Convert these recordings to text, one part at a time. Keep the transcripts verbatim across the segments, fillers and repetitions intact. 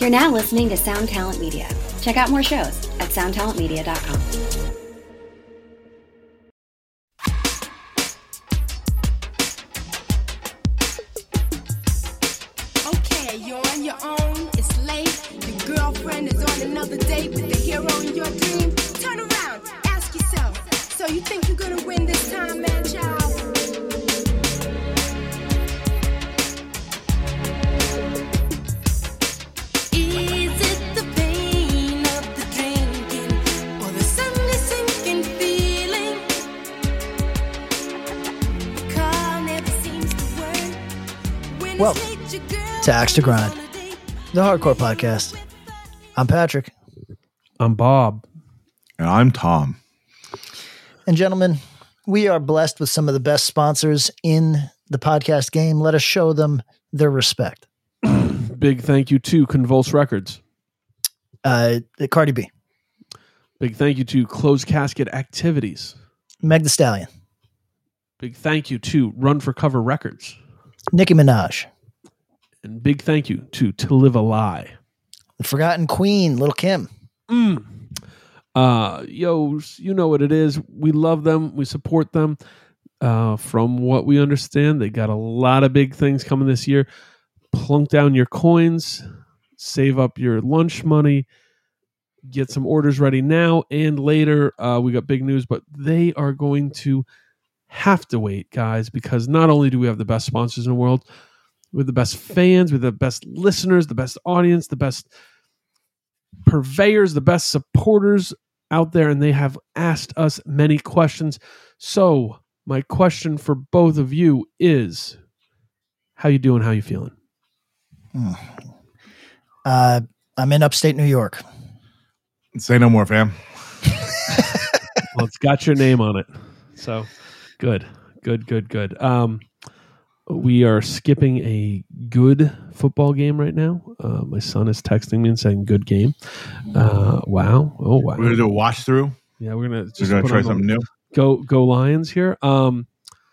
You're now listening to Sound Talent Media. Check out more shows at sound talent media dot com. Okay, you're on your own, it's late. Your girlfriend is on another date with the hero in your dream. Turn around, ask yourself, so you think you're gonna win this time, man, child? Welcome to Axe to Grind, the hardcore podcast. I'm Patrick. I'm Bob. And I'm Tom. And gentlemen, we are blessed with some of the best sponsors in the podcast game. Let us show them their respect. Big thank you to Convulse Records. Uh, Cardi B. Big thank you to Closed Casket Activities. Meg Thee Stallion. Big thank you to Run for Cover Records. Nicki Minaj. And big thank you to To Live a Lie. The Forgotten Queen, Lil' Kim. Mm. Uh, yo, you know what it is. We love them. We support them. Uh, from what we understand, they got a lot of big things coming this year. Plunk down your coins. Save up your lunch money. Get some orders ready now and later. Uh, we got big news, but they are going to have to wait, guys, because not only do we have the best sponsors in the world, we have the best fans, we have the best listeners, the best audience, the best purveyors, the best supporters out there, and they have asked us many questions. So my question for both of you is, how you doing? How you feeling? Hmm. Uh, I'm in upstate New York. Say no more, fam. Well, it's got your name on it. So good, good, good, good. Um, we are skipping a good football game right now. Uh, my son is texting me and saying good game. Uh, wow. Oh, wow. We're going to do a wash through. Yeah, we're going to just We're gonna try something new. Go, go Lions here. Um,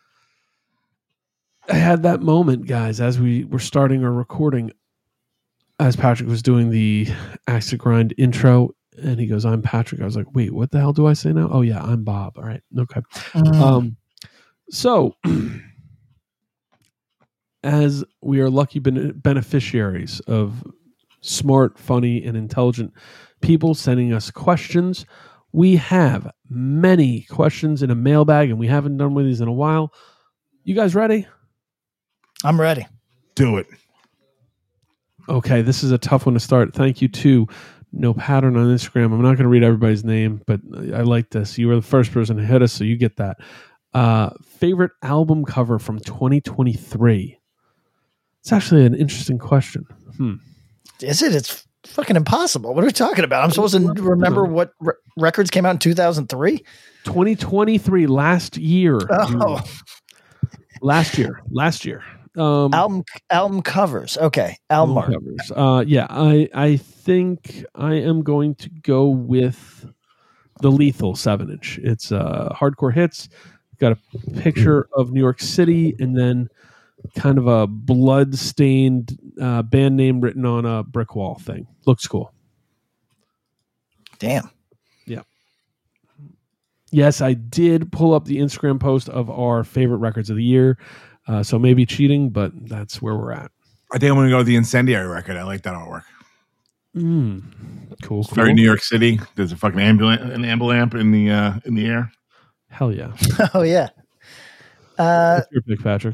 I had that moment, guys, as we were starting our recording, as Patrick was doing the Axe to Grind intro, and he goes, I'm Patrick. I was like, wait, what the hell do I say now? Oh, yeah, I'm Bob. All right. Okay. Mm. Um, so, as we are lucky ben- beneficiaries of smart, funny, and intelligent people sending us questions, we have many questions in a mailbag, and we haven't done one of these in a while. You guys ready? I'm ready. Do it. Okay, this is a tough one to start. Thank you to No Pattern on Instagram. I'm not going to read everybody's name, but I like this. You were the first person to hit us, so you get that. Uh, favorite album cover from twenty twenty-three? It's actually an interesting question. Hmm. Is it? It's fucking impossible. What are we talking about? I'm supposed to remember what re- records came out in two thousand three? twenty twenty-three, last year. Oh. Last year. Last year. Um, album album covers. Okay. Album, album covers. Uh, yeah, I, I think I am going to go with the Lethal seven inch. It's uh, hardcore hits. Got a picture of New York City and then kind of a blood-stained uh, band name written on a brick wall thing. Looks cool. Damn. Yeah. Yes, I did pull up the Instagram post of our favorite records of the year. Uh, so maybe cheating, but that's where we're at. I think I'm going to go with the Incendiary record. I like that artwork. Mm. Cool, It's cool. very New York City. There's a fucking ambulance, an ambulamp in the uh, in the air. Hell yeah. Oh, yeah. Uh, What's your pick, Patrick?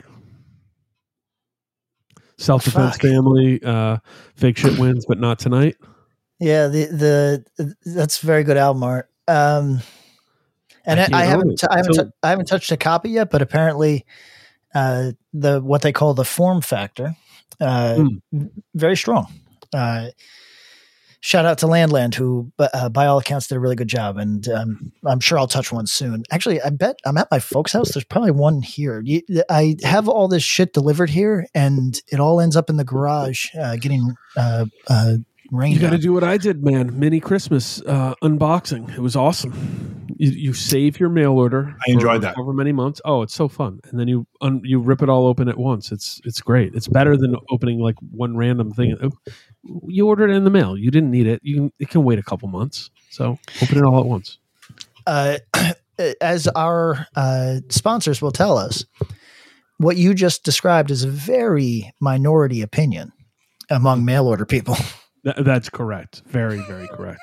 Self-Defense fuck. Family, uh, Fake Shit Wins, but not tonight. Yeah, the the that's very good album art. Um, and I I, can't I own haven't it. t- I haven't So- t- I haven't touched a copy yet, but apparently, uh, the what they call the form factor, uh, Mm. very strong. Uh, shout out to Landland, who uh, by all accounts did a really good job, and um, I'm sure I'll touch one soon. Actually, I bet I'm at my folks' house. There's probably one here. You, I have all this shit delivered here, and it all ends up in the garage, uh, getting uh, uh, rained You got to on. do what I did, man. Mini Christmas uh, unboxing. It was awesome. You, you save your mail order. I enjoyed that. Over many months. Oh, it's so fun, and then you un, you rip it all open at once. It's it's great. It's better than opening like one random thing. You ordered it in the mail. You didn't need it. You can, it can wait a couple months. So open it all at once. Uh, as our uh, sponsors will tell us, what you just described is a very minority opinion among mail order people. Th- that's correct. Very, very correct.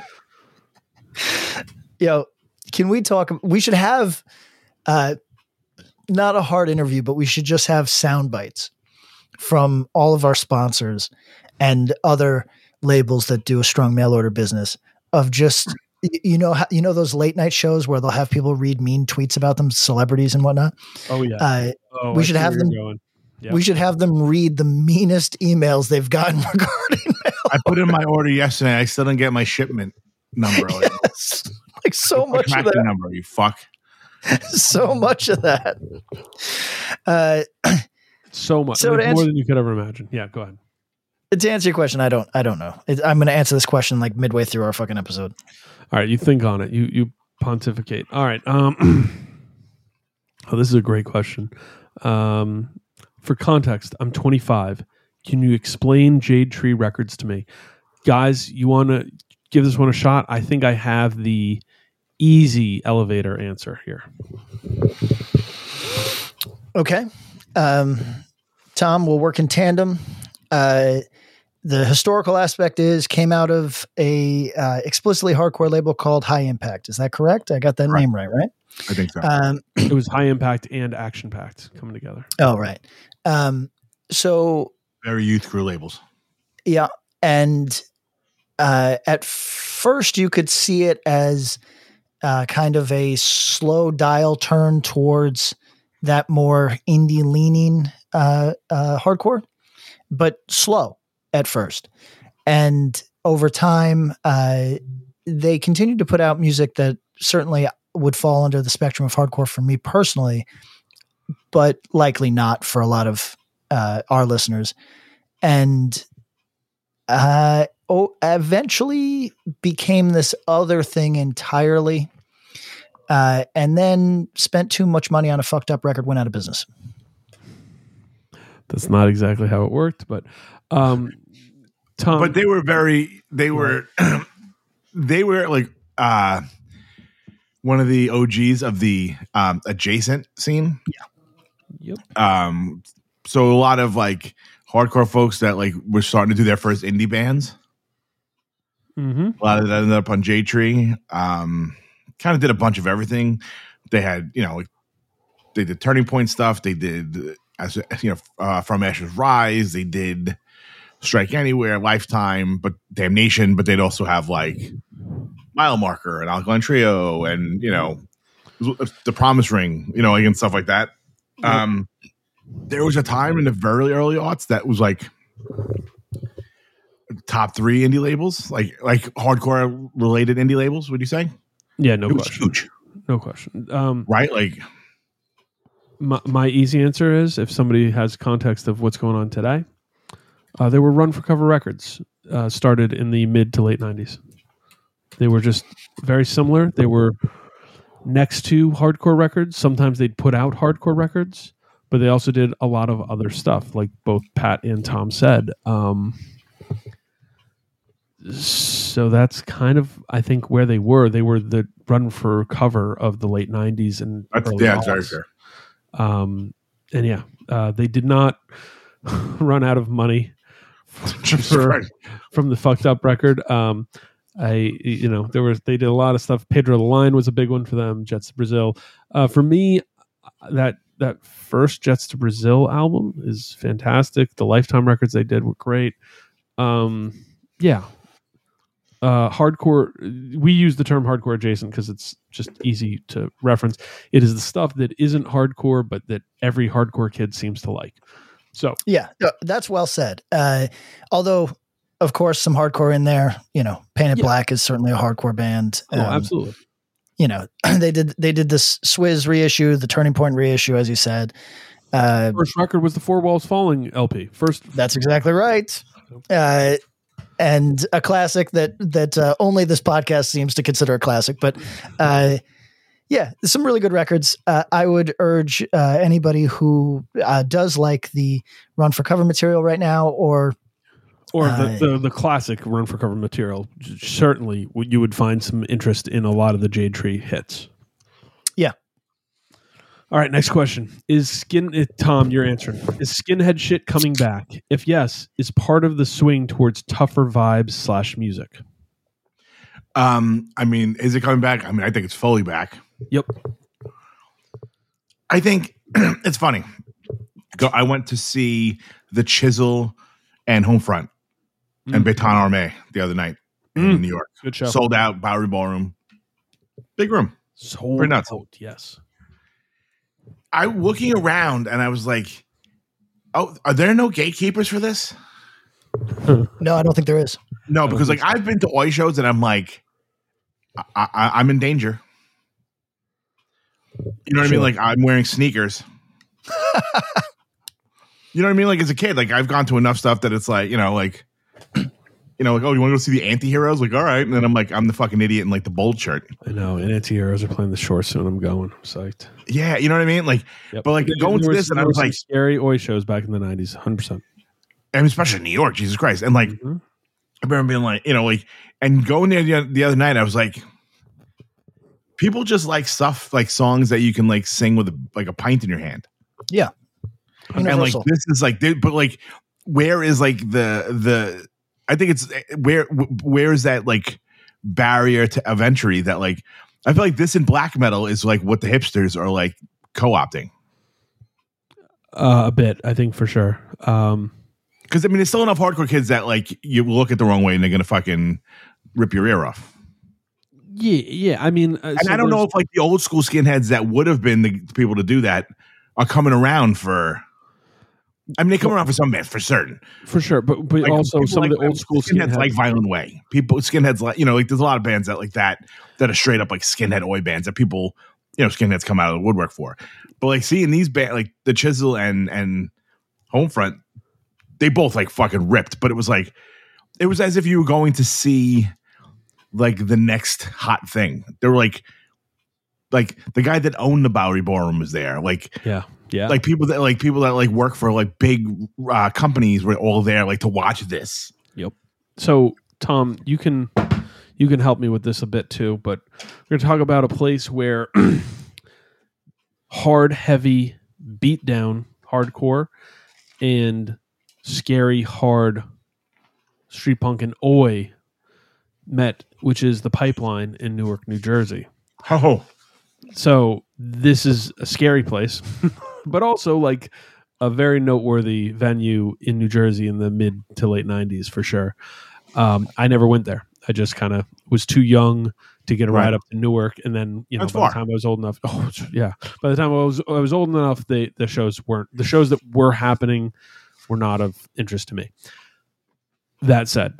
Yo, can we talk? We should have uh, not a hard interview, but we should just have sound bites from all of our sponsors and other labels that do a strong mail order business of just, you know, you know, those late night shows where they'll have people read mean tweets about them, celebrities and whatnot. Oh yeah. Uh, oh, we I should see have where them. you're going. Yep. We should have them read the meanest emails they've gotten regarding mail. I put in my order yesterday. I still didn't get my shipment number. Like, Yes. Like so much of tracking that. number, you fuck. So much of that. Uh, So much. So Like, to more answer- than you could ever imagine. Yeah, go ahead. to answer your question, I don't. I don't know. It, I'm going to answer this question like midway through our fucking episode. All right, you think on it. You you pontificate. All right. Um, oh, this is a great question. Um, for context, I'm twenty-five. Can you explain Jade Tree Records to me? Guys, you want to give this one a shot? I think I have the easy elevator answer here. Okay. Um, Tom, we'll work in tandem. Uh, the historical aspect is came out of a uh, explicitly hardcore label called High Impact. Is that correct? I got that Right. name right, right? I think so. Um, It was high impact and action packed coming together. oh, right. Um, so Very youth crew labels. yeah, and uh, at first you could see it as uh, kind of a slow dial turn towards that more indie leaning uh, uh, hardcore, but slow at first. And over time, uh, they continued to put out music that certainly would fall under the spectrum of hardcore for me personally, but likely not for a lot of uh, our listeners. And uh, oh, eventually became this other thing entirely. Uh, and then spent too much money on a fucked up record, went out of business. That's not exactly how it worked, but um, Tom. But they were very, they were, they were like uh, one of the O Gs of the um, adjacent scene. Yep. Um, so a lot of like hardcore folks that like were starting to do their first indie bands. Mm-hmm. A lot of that ended up on J Tree. Um, kind of did a bunch of everything. They had, you know, like they did Turning Point stuff. They did, as you know, uh, From Ashes Rise. They did Strike Anywhere, Lifetime, but Damnation. But they'd also have like Mile Marker and Alkaline Trio, and you know, The Promise Ring, you know, like, and stuff like that. Um, there was a time in the very early aughts that was like top three indie labels, like like hardcore related indie labels. Would you say? Yeah, no It was question. huge, No question. Um, right? Like, my, my easy answer is if somebody has context of what's going on today, uh, they were Run for Cover Records, uh, started in the mid to late nineties. They were just very similar. They were next to hardcore records. Sometimes they'd put out hardcore records, but they also did a lot of other stuff, like both Pat and Tom said. Um, so that's kind of, I think, where they were. They were the Run for Cover of the late nineties and that's, early yeah, that's very aughts. fair. Um, and yeah, uh, they did not run out of money for, Right. from the fucked up record. Um, I, you know, there was, they did a lot of stuff. Pedro the Lion was a big one for them. Jets to Brazil. Uh, for me, that, that first Jets to Brazil album is fantastic. The Lifetime records they did were great. Um, yeah. Uh, hardcore, we use the term hardcore adjacent because it's just easy to reference. It is the stuff that isn't hardcore, but that every hardcore kid seems to like. So Yeah, uh, that's well said. Uh, although, of course, some hardcore in there. You know, Painted Yeah. Black is certainly a hardcore band. oh, Um, absolutely. You know, they did they did this Swizz reissue, the Turning Point reissue, as you said. Uh, First record was the Four Walls Falling L P. First, that's exactly right. Uh, and a classic that that uh, only this podcast seems to consider a classic. But uh, Yeah, some really good records. Uh, I would urge uh, anybody who uh, does like the Run for Cover material right now, or or uh, the, the the classic Run for Cover material. Certainly, you would find some interest in a lot of the Jade Tree hits. Yeah. All right, next question. Is skin uh, Tom, you're answering. Is skinhead shit coming back? If yes, is part of the swing towards tougher vibes slash music? Um, I mean, is it coming back? I mean, I think it's fully back. Yep. I think it's funny. Go, I went to see the Chisel and Homefront mm. and Baton Arme the other night mm. in New York. Good show. Sold out, Bowery Ballroom. Big room. Sold Pretty nuts. out, yes. I looking around and I was like, oh, are there no gatekeepers for this? No, I don't think there is. No, because like I've been to Oi shows and I'm like, I, I, I'm in danger. You know what sure. I mean? Like I'm wearing sneakers. You know what I mean? Like as a kid, like I've gone to enough stuff that it's like, you know, like, you know, like, oh, you want to go see the anti-heroes? Like, all right. And then I'm like, I'm the fucking idiot in like the bold shirt. I know. And anti-heroes are playing the short soon. I'm going. I'm psyched. Yeah. You know what I mean? Like, yep. But like going to this and I was like, scary Oi shows back in the nineties, one hundred percent. And especially in New York, Jesus Christ. And like, mm-hmm. I remember being like, you know, like, and going there the, the other night, I was like, people just like stuff, like songs that you can like sing with a, like a pint in your hand. Yeah. Universal. And like, this is like, but like, where is like the, the, I think it's where, where is that like barrier to of entry that like, I feel like this in black metal is like what the hipsters are like co-opting. Uh, a bit, I think for sure. Um, Because I mean, there's still enough hardcore kids that like you look at the wrong way and they're gonna fucking rip your ear off. Yeah, yeah. I mean, uh, and so I don't know if like the old school skinheads that would have been the people to do that are coming around for. I mean, they come around for some bands for certain, for sure. But but like, also some like, of the old school skinheads, skinheads like Violent Way. People skinheads like you know like there's a lot of bands that like that that are straight up like skinhead oi bands that people you know skinheads come out of the woodwork for. But like seeing these bands like the Chisel and and Homefront. They both like fucking ripped, but it was like it was as if you were going to see like the next hot thing. They were like like the guy that owned the Bowery Ballroom was there. Like yeah, yeah. Like people that like people that like work for like big uh, companies were all there like to watch this. Yep. So Tom, you can you can help me with this a bit too, but we're gonna talk about a place where hard, heavy, beat down, hardcore, and scary, hard street punk and oi met, which is the Pipeline in Newark, New Jersey. Oh, so this is a scary place, but also like a very noteworthy venue in New Jersey in the mid to late nineties for sure. Um, I never went there. I just kind of was too young to get a ride right. up to Newark, and then you know That's by far. the time I was old enough, oh yeah, by the time I was I was old enough, the the shows weren't the shows that were happening. Were not of interest to me. That said,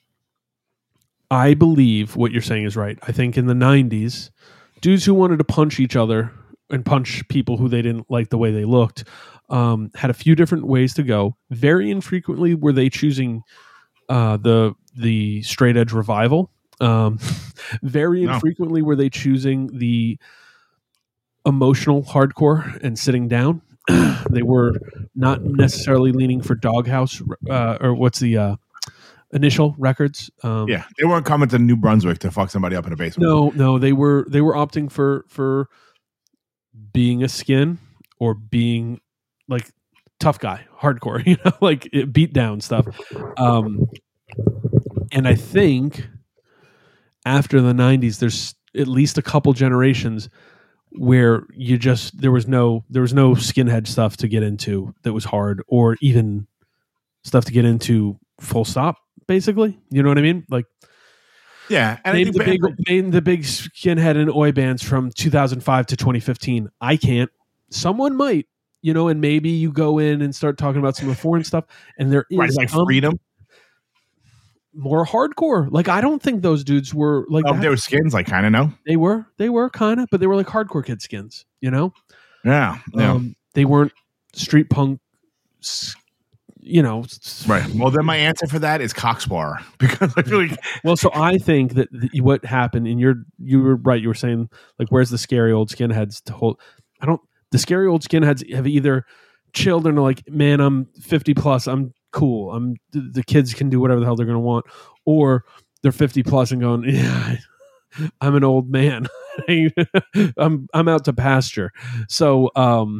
I believe what you're saying is right. I think in the nineties, dudes who wanted to punch each other and punch people who they didn't like the way they looked um, had a few different ways to go. Very infrequently were they choosing uh, the the straight edge revival. Um, very no. infrequently were they choosing the emotional hardcore and sitting down. They were not necessarily leaning for Doghouse uh, or what's the uh, initial records. Um, yeah, they weren't coming to New Brunswick to fuck somebody up in a basement. No, no, they were they were opting for for being a skin or being like tough guy, hardcore, you know, like it, beat down stuff. Um, and I think after the nineties, there's at least a couple generations where you just there was no there was no skinhead stuff to get into that was hard, or even stuff to get into full stop, basically. You know what I mean? Like yeah, and name the big name the big skinhead and oi bands from two thousand five to twenty fifteen. I can't. Someone might, you know, and maybe you go in and start talking about some of the foreign stuff, and there is right, like um, Freedom. More hardcore. Like I don't think those dudes were like. Oh, they were skins, like kind of no. They were, they were kind of, but they were like hardcore kid skins. You know. Yeah. Yeah. Um, they weren't street punk, you know, right. Well, then my answer for that is Cockspar because I feel like well, so I think that the, what happened, and you're you were right. You were saying like, where's the scary old skinheads to hold? I don't. The scary old skinheads have either chilled and are like, man, I'm fifty plus, I'm cool, I'm the kids can do whatever the hell they're going to want, or they're fifty plus and going, yeah, I'm an old man, I'm I'm out to pasture. So, um,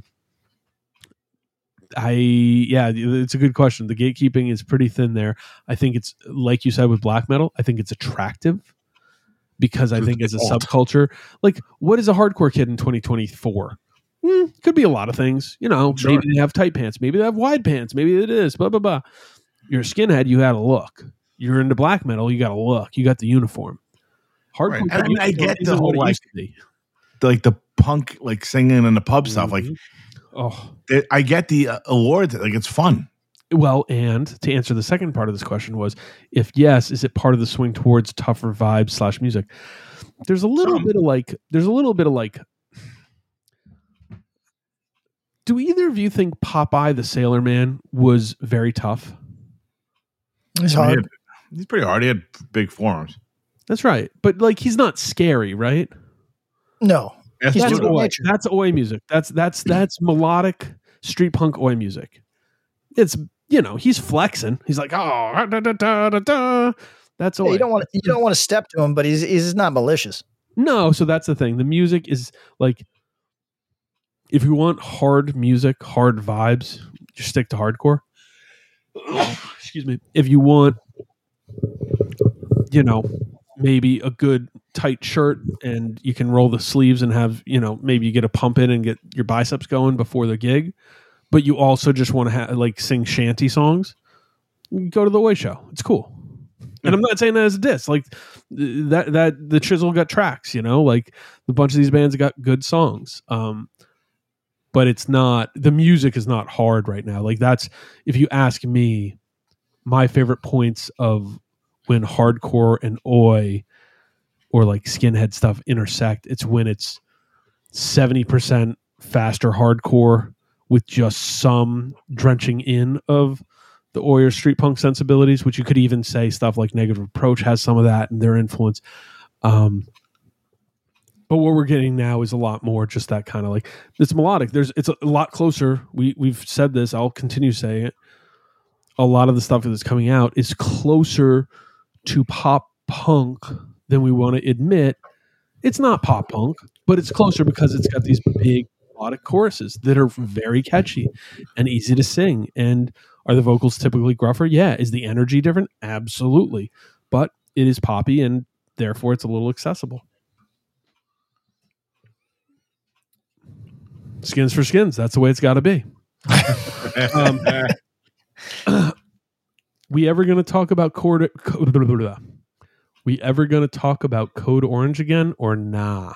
I yeah, it's a good question. The gatekeeping is pretty thin there. I think it's like you said with black metal. I think it's attractive because I think as a subculture, like what is a hardcore kid in twenty twenty-four? Mm, could be a lot of things, you know. Sure. Maybe they have tight pants, maybe they have wide pants, maybe it is blah blah blah. You're a skinhead, you got to look. You're into black metal, you got to look. You got the uniform. Hardcore. Right. I mean, I get the whole like, like the punk, like singing in the pub mm-hmm. stuff. Like, oh, it, I get the uh, awards. Like, it's fun. Well, and to answer the second part of this question was, if yes, is it part of the swing towards tougher vibes slash music? There's a little Some. bit of like, there's a little bit of like. Do either of you think Popeye the Sailor Man was very tough? He's hard. He had, he's pretty hard. He had big forearms. That's right. But like he's not scary, right? No. That's, that's, oi. that's oi music. That's that's that's melodic street punk oi music. It's, you know, he's flexing. He's like, oh, da, da, da, da, da. That's oi. Yeah, you don't want to, you don't want to step to him, but he's he's not malicious. No, so that's the thing. The music is like, if you want hard music, hard vibes, just stick to hardcore. Excuse me. If you want, you know, maybe a good tight shirt and you can roll the sleeves and have, you know, maybe you get a pump in and get your biceps going before the gig, but you also just want to have like sing shanty songs, go to the Oi show. It's cool. And I'm not saying that as a diss. Like that, that the Chisel got tracks, you know, like a bunch of these bands got good songs. Um, But it's not, the music is not hard right now. Like that's, if you ask me, my favorite points of when hardcore and oi or like skinhead stuff intersect, it's when it's seventy percent faster hardcore with just some drenching in of the oi or street punk sensibilities, which you could even say stuff like Negative Approach has some of that and their influence. Um, But what we're getting now is a lot more just that kind of like it's melodic. There's it's a lot closer. We we've said this. I'll continue saying it. A lot of the stuff that's coming out is closer to pop punk than we want to admit. It's not pop punk, but it's closer because it's got these big melodic choruses that are very catchy and easy to sing. And are the vocals typically gruffer? Yeah. Is the energy different? Absolutely. But it is poppy and therefore it's a little accessible. Skins for skins. That's the way it's got to be. um, we ever going to talk about Code? Blah, blah, blah. We ever going to talk about Code Orange again or nah?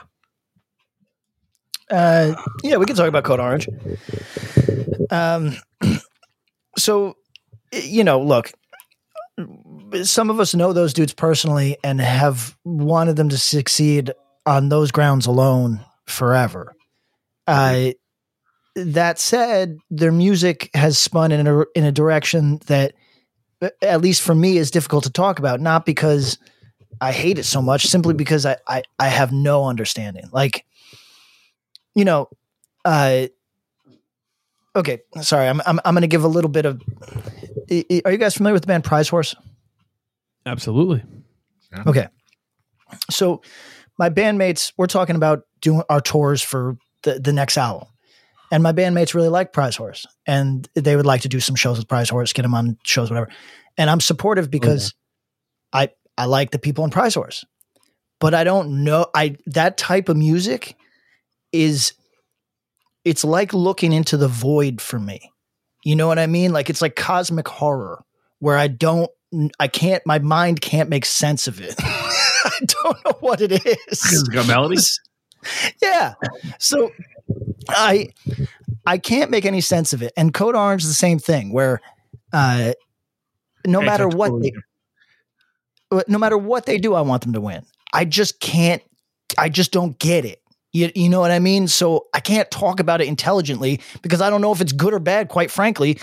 Uh, yeah, we can talk about Code Orange. Um, so you know, look, some of us know those dudes personally and have wanted them to succeed on those grounds alone forever. Uh, that said, their music has spun in a, in a direction that, at least for me, is difficult to talk about. Not because I hate it so much, simply because I, I, I have no understanding. Like, you know, uh, okay, sorry, I'm I'm I'm going to give a little bit of. Are you guys familiar with the band Prize Horse? Absolutely. Yeah. Okay, so my bandmates, we're talking about doing our tours for the, the next album. And my bandmates really like Prize Horse and they would like to do some shows with Prize Horse, get them on shows, whatever. And I'm supportive because oh, yeah. I, I like the people in Prize Horse, but I don't know. I, that type of music is, it's like looking into the void for me. You know what I mean? Like it's like cosmic horror where I don't, I can't, my mind can't make sense of it. I don't know what it is. It's got melodies. Yeah. So I I can't make any sense of it. And Code Orange is the same thing where uh, no matter what they, no matter what they do, I want them to win. I just can't, I just don't get it. You, you know what I mean? So I can't talk about it intelligently because I don't know if it's good or bad, quite frankly.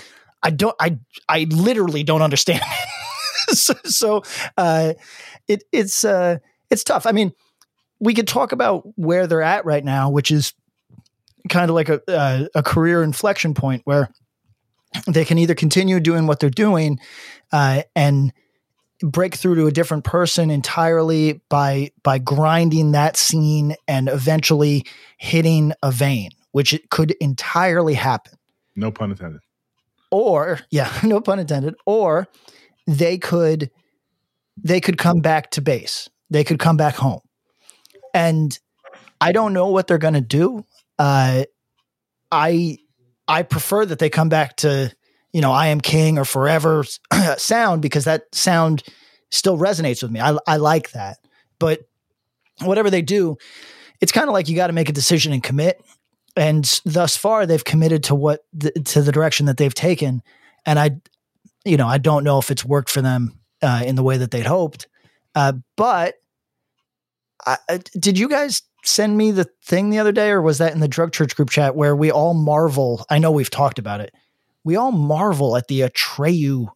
I don't, I, I literally don't understand. so, so uh, it, it's, uh, it's tough. I mean, we could talk about where they're at right now, which is kind of like a, uh, a career inflection point where they can either continue doing what they're doing, uh, and break through to a different person entirely by, by grinding that scene and eventually hitting a vein, which it could entirely happen. No pun intended. Or yeah, no pun intended. Or they could, they could come back to base. They could come back home. And I don't know what they're going to do. Uh, I, I prefer that they come back to, you know, I Am King or Forever sound, because that sound still resonates with me. I, I like that. But whatever they do, it's kind of like you got to make a decision and commit. And thus far, they've committed to what the, to the direction that they've taken. And I, you know, I don't know if it's worked for them uh, in the way that they'd hoped. Uh, but I, I, did you guys send me the thing the other day, or was that in the Drug Church group chat where we all marvel? I know we've talked about it. We all marvel at the Atreyu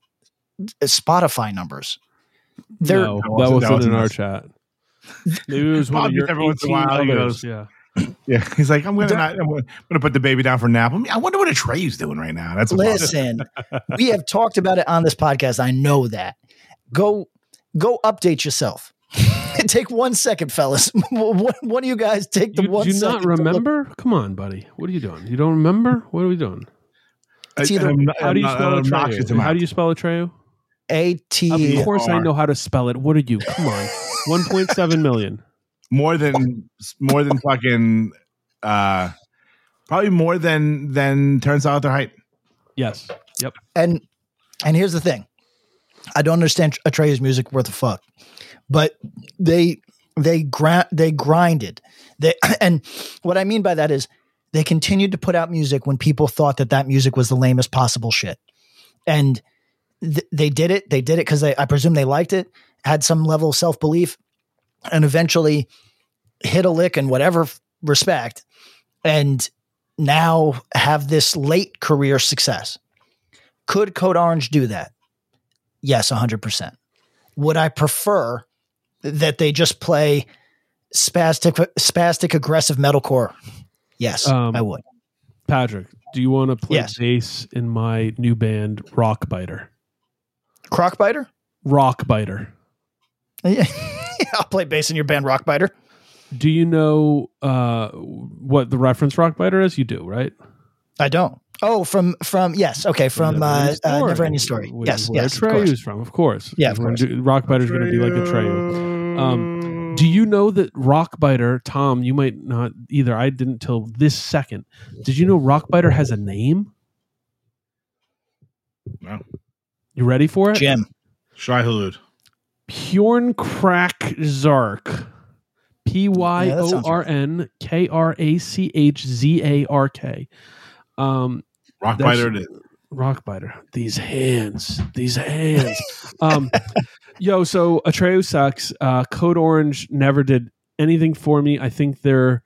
Spotify numbers. They're, no, that that wasn't- wasn't that in our wasn't chat. Maybe it was one Bob of your gets every once in a eighteen while, he others. goes- Yeah. Yeah, he's like, I'm gonna not, I'm gonna, I'm gonna put the baby down for a nap. I, mean, I wonder what Atreyu's doing right now. That's a listen, we have talked about it on this podcast. I know that. Go, go update yourself. Take one second, fellas. One one of you guys take the You, one do you second not to look- remember? Come on, buddy. What are you doing? You don't remember? What are we doing? It's either- How do you spell Atreyu? How do you spell Atreyu? A Of T. course I know how to spell it. What are you? Come on. one point seven million. more than more than fucking uh probably more than than turns out their height. Yes. Yep. And and here's the thing. I don't understand Atreyu's music worth a fuck. But they they grind they grinded. They and what I mean by that is they continued to put out music when people thought that that music was the lamest possible shit. And th- they did it. They did it because I presume they liked it, had some level of self-belief, and eventually hit a lick in whatever f- respect, and now have this late career success. Could Code Orange do that? Yes, one hundred percent. Would I prefer that they just play spastic, spastic aggressive metalcore? Yes, Um, I would. Patrick, do you want to play Yes. bass in my new band, Rockbiter? Crockbiter? Rockbiter. Yeah, I'll play bass in your band, Rockbiter. Do you know uh, what the reference Rockbiter is? You do, right? I don't. Oh, from from yes, okay, from uh, uh, Never Ending Story. Which Yes, is where yes, of course. Atreyu's from, of course. Yeah, of We're course. gonna do- Rockbiter's going to be like Atreyu. Um, do you know that Rockbiter, Tom? You might not either. I didn't till this second. Did you know Rockbiter has a name? No. You ready for it? Jim. Shai Hulud. Pjorn Krak Zark. P Y O R N K R A C H Z A R K. Um, Rockbiter it is. Rockbiter. These hands. These hands. um, yo, so Atreyu sucks. Uh, Code Orange never did anything for me. I think their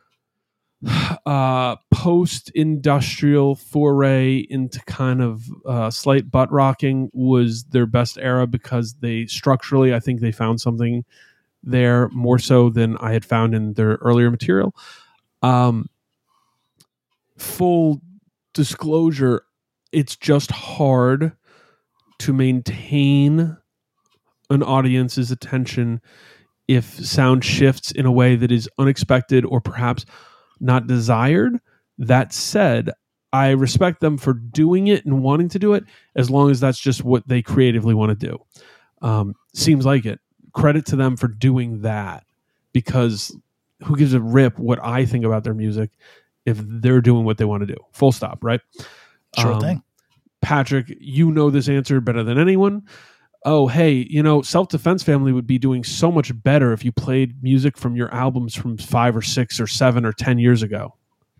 uh, post-industrial foray into kind of uh, slight butt rocking was their best era because they structurally, I think they found something there more so than I had found in their earlier material. Um, full disclosure, it's just hard to maintain an audience's attention if sound shifts in a way that is unexpected or perhaps not desired. That said, I respect them for doing it and wanting to do it as long as that's just what they creatively want to do. Um, seems like it. Credit to them for doing that, because who gives a rip what I think about their music if they're doing what they want to do? Full stop, right? Sure Um, thing. Patrick, you know this answer better than anyone. Oh, hey, you know, Self-Defense Family would be doing so much better if you played music from your albums from five or six or seven or ten years ago.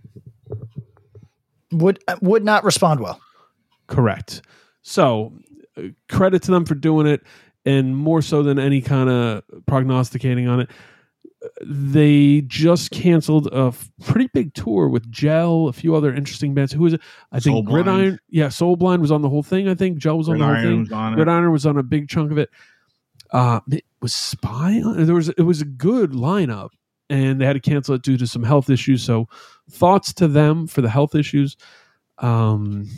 Would would not respond well. Correct. So, uh, credit to them for doing it, and more so than any kind of prognosticating on it. they just canceled a f- pretty big tour with Gel, a few other interesting bands. Who was it? I think Soul Gridiron. Blind. Yeah, Soul Blind was on the whole thing. I think Gel was on the whole Gridiron thing. was on it. Gridiron was on a big chunk of it. Uh, it was Spy. On, there was it was a good lineup, and they had to cancel it due to some health issues. So, thoughts to them for the health issues. Um,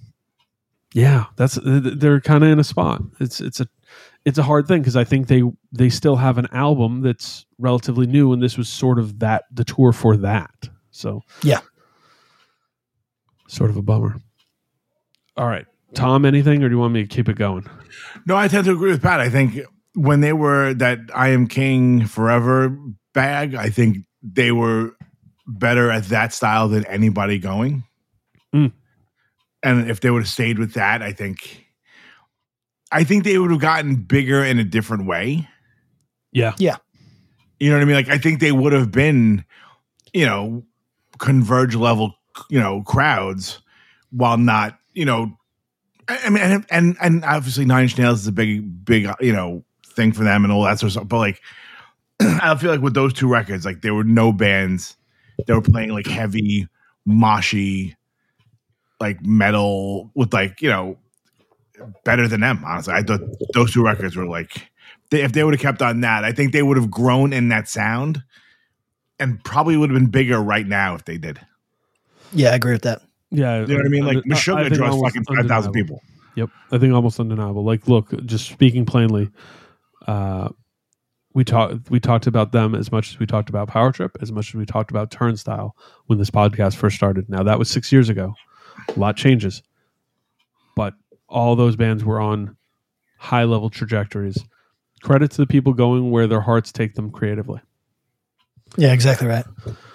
yeah, that's they're kind of in a spot. It's it's a it's a hard thing because I think they they still have an album that's relatively new, and this was sort of that the tour for that. So Yeah. sort of a bummer. All right, Tom, anything, or do you want me to keep it going? No, I tend to agree with Pat. I think when they were that I Am King Forever bag, I think they were better at that style than anybody going. Mm. And if they would have stayed with that, I think I think they would have gotten bigger in a different way. Yeah, Yeah. You know what I mean? Like I think they would have been, you know, Converge level, you know, crowds while not, you know, I I mean, and and, and obviously Nine Inch Nails is a big, big, you know, thing for them and all that sort of stuff. But like, I feel like with those two records, like there were no bands that were playing like heavy, moshy, like metal with like, you know, better than them. Honestly, I thought those two records were like, they, if they would have kept on that, I think they would have grown in that sound and probably would have been bigger right now if they did. Yeah, I agree with that. yeah. You know what I mean? Like I- I Meshuggah think draws almost fucking five thousand undeniable. people. Yep, I think almost undeniable. Like, look, just speaking plainly, uh, we talked we talked about them as much as we talked about Power Trip, as much as we talked about Turnstile when this podcast first started. Now that was six years ago. A lot changes, but all those bands were on high level trajectories. Credit to the people going where their hearts take them creatively. Yeah, exactly right.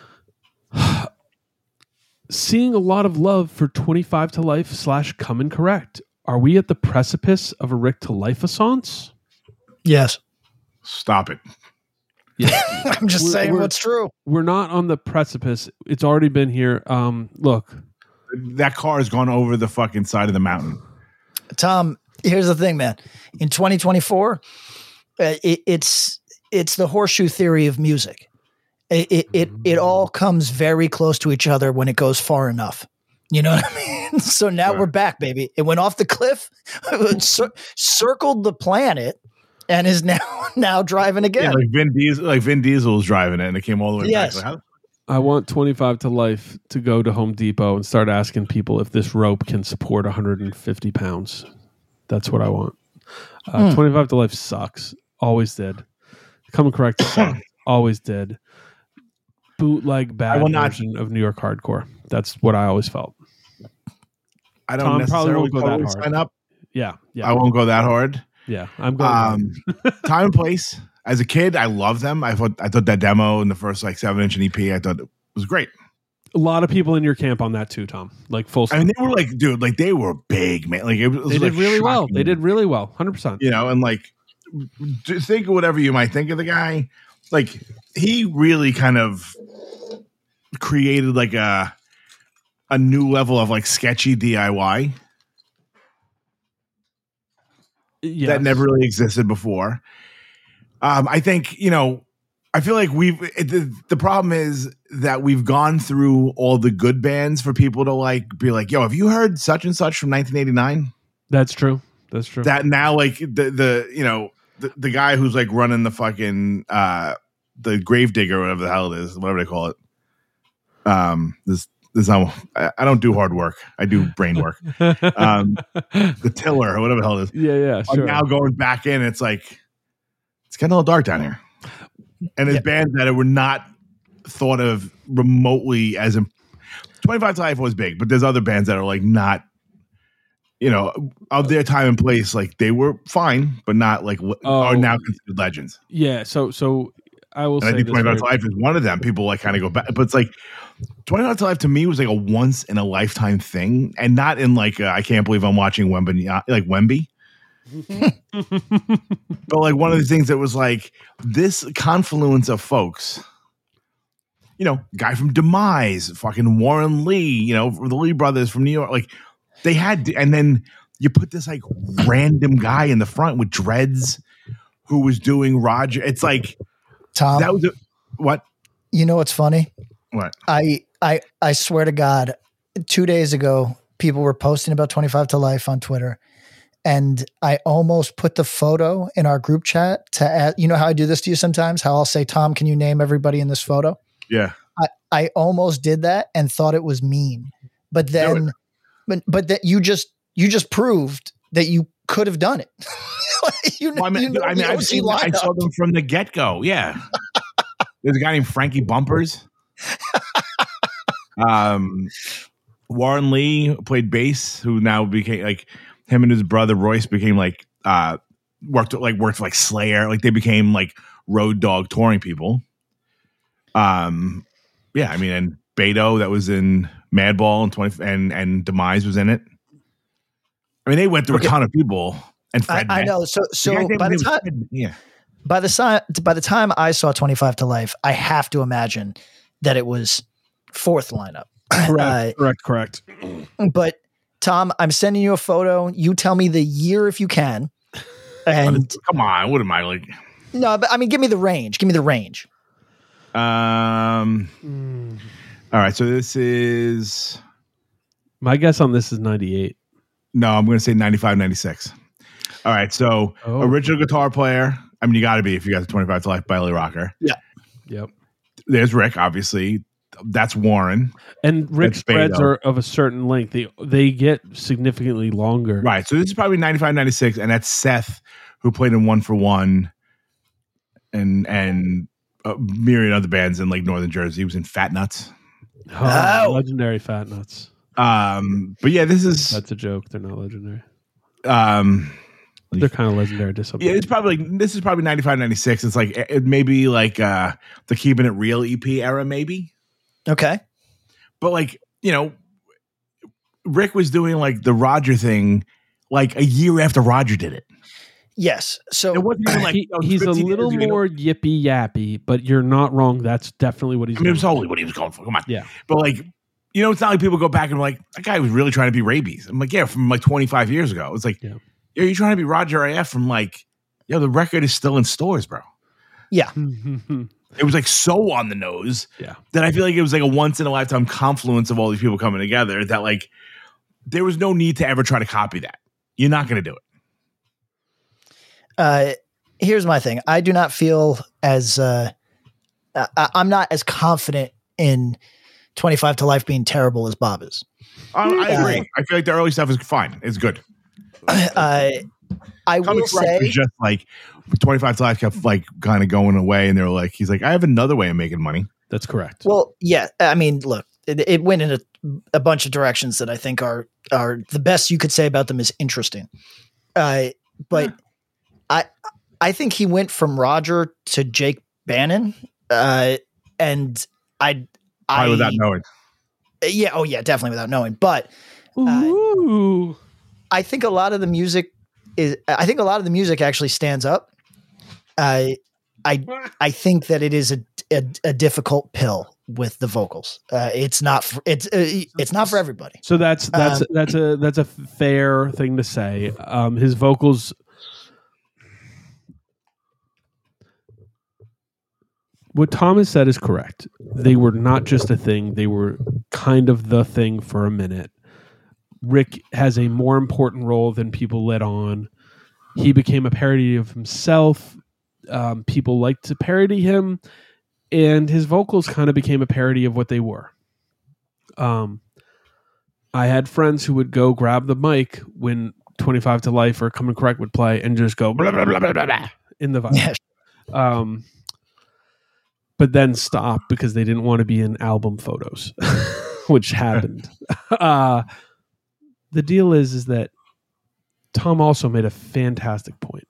Seeing a lot of love for twenty-five to Life slash Come and Correct. Are we at the precipice of a Rick to Life assance? Yes. Stop it. Yeah. I'm just We're- saying we're- what's true. We're not on the precipice. It's already been here. Um, look, That car has gone over the fucking side of the mountain. Tom, here's the thing, man. In twenty twenty-four, uh, it, it's it's the horseshoe theory of music. It, it it it all comes very close to each other when it goes far enough. You know what I mean? So now Sure. we're back, baby. It went off the cliff, it cir- circled the planet, and is now now driving Yeah, again. like Vin Diesel, like Vin Diesel was driving it, and it came all the way Yes. back. Like, how- I want twenty-five to Life to go to Home Depot and start asking people if this rope can support one hundred fifty pounds. That's what I want. Uh, Hmm. twenty-five to Life sucks. Always did. Come and Correct sucks. Always did. Bootleg bad will not- version of New York hardcore. That's what I always felt. I don't Tom probably necessarily won't go that totally hard. sign up. Yeah, yeah, I won't go that hard. yeah. I'm going. Um, Time and Place. As a kid, I loved them. I thought I thought that demo in the first like seven inch and E P, I thought it was great. a lot of people in your camp on that too, Tom. Like full. I mean, they were like, dude, like they were big, man. Like it was they did like, really well. shocking. They did really well. one hundred percent. You know, and like d- think of whatever you might think of the guy. Like he really kind of created like a a new level of like sketchy D I Y Yes. that never really existed before. Um, I think, you know, I feel like we've, it, the, the problem is that we've gone through all the good bands for people to like be like, yo, have you heard such and such from nineteen eighty-nine? That's true. That's true. That now, like the, the, you know, the, the guy who's like running the fucking, uh, the Gravedigger, whatever the hell it is, whatever they call it. Um, this, this, I, I don't do hard work. I do brain work. Um, the Tiller or whatever the hell it is. yeah, yeah, I'm sure. now going back in. It's like it's getting a little dark down here, and there's Yeah. bands that were not thought of remotely as imp- twenty-five to Life was big, but there's other bands that are like not, you know, of their time and place. Like they were fine, but not like le- Oh. are now considered legends. yeah. So, so I will And I say think this. twenty-five to very- Life is one of them. People like kind of go back, but it's like twenty-five to Life to me was like a once in a lifetime thing, and not in like I I can't believe I'm watching Wemby, like Wemby. But like one of the things that was like this confluence of folks, you know, guy from Demise, fucking Warren Lee, you know, the Lee brothers from New York, like they had, and then you put this like random guy in the front with dreads who was doing Roger. It's like Tom, that was a, What? You know what's funny? What? I I I swear to God, two days ago, people were posting about twenty-five to Life on Twitter, and I almost put the photo in our group chat to add. You know how I do this to you sometimes? How I'll say, Tom, can you name everybody in this photo? Yeah. I, I almost did that and thought it was mean, but then, but but that you just you just proved that you could have done it. you know, well, I mean, you know I, mean I've seen, I saw them from the get go. Yeah. There's a guy named Frankie Bumpers. um, Warren Lee played bass, who now became like him and his brother Royce became like uh worked like worked for like Slayer. Like they became like road dog touring people. Um, yeah, I mean, and Beto that was in Madball and twenty and and Demise was in it. I mean, they went through okay. a ton of people. And Fred I, I know. So so the by the time Fred, yeah. By the time by the time I saw twenty-five to Life, I have to imagine that it was fourth lineup. Correct, uh, correct, correct. But Tom, I'm sending you a photo. You tell me the year if you can. And come on, what am I like? No, but I mean, give me the range. Give me the range. Um. Mm. All right, so this is my guess on this is ninety-eight. No, I'm going to say ninety-five, ninety-six. All right, so oh. original guitar player. I mean, you got to be if you got the twenty-five to Life Bailey Rocker. Yeah. Yep. There's Rick, obviously. That's Warren. And Rick's spreads are of a certain length. They they get significantly longer. Right. So this is probably ninety-five, ninety-six. And that's Seth, who played in One for One and and a myriad other bands in like Northern Jersey. He was in Fat Nuts. Oh, oh. Legendary Fat Nuts. Um, but yeah, this is... That's a joke. They're not legendary. Um... They're kind of legendary to some. Yeah, it's probably this is probably ninety-five, ninety-six. It's like it maybe like uh, the Keeping It Real E P era, maybe. Okay, but like you know, Rick was doing like the Roger thing, like a year after Roger did it. Yes, so it wasn't even like he, he's a little more yippy yappy, but you're not wrong. That's definitely what he's. I mean, it was totally what he was going for. Come on, yeah. But like, you know, it's not like people go back and like that guy was really trying to be Rabies. I'm like, yeah, from like twenty-five years ago. It's like. Yeah. Yo, you're trying to be Roger A F from like, yo, the record is still in stores, bro. Yeah. It was like so on the nose yeah. that I feel like it was like a once in a lifetime confluence of all these people coming together that like there was no need to ever try to copy that. You're not going to do it. Uh, here's my thing. I do not feel as, uh, I, I'm not as confident in twenty-five to Life being terrible as Bob is. Um, I agree. Uh, I feel like the early stuff is fine. It's good. Uh, I will say, just like twenty-five to Life kept like kind of going away, and they were like, he's like, I have another way of making money. That's correct. Well, yeah, I mean, look, it, it went in a, a bunch of directions that I think are are the best you could say about them is interesting. Uh, but yeah. I I think he went from Roger to Jake Bannon, uh, and I I without knowing. Yeah, oh yeah, definitely without knowing, but. Uh, Ooh. I think a lot of the music is. I think a lot of the music actually stands up. I, I, I think that it is a, a, a difficult pill with the vocals. Uh, it's not. For, it's uh, it's not for everybody. So that's that's um, that's a that's a fair thing to say. Um, his vocals. What Thomas said is correct. They were not just a thing; they were kind of the thing for a minute. Rick has a more important role than people let on. He became a parody of himself. Um, people liked to parody him, and his vocals kind of became a parody of what they were. Um, I had friends who would go grab the mic when twenty-five to Life or Coming Correct would play and just go blah, blah, blah, blah, blah, blah, in the vibe. Yeah. Um, but then stop because they didn't want to be in album photos, which happened. uh, The deal is, is that Tom also made a fantastic point.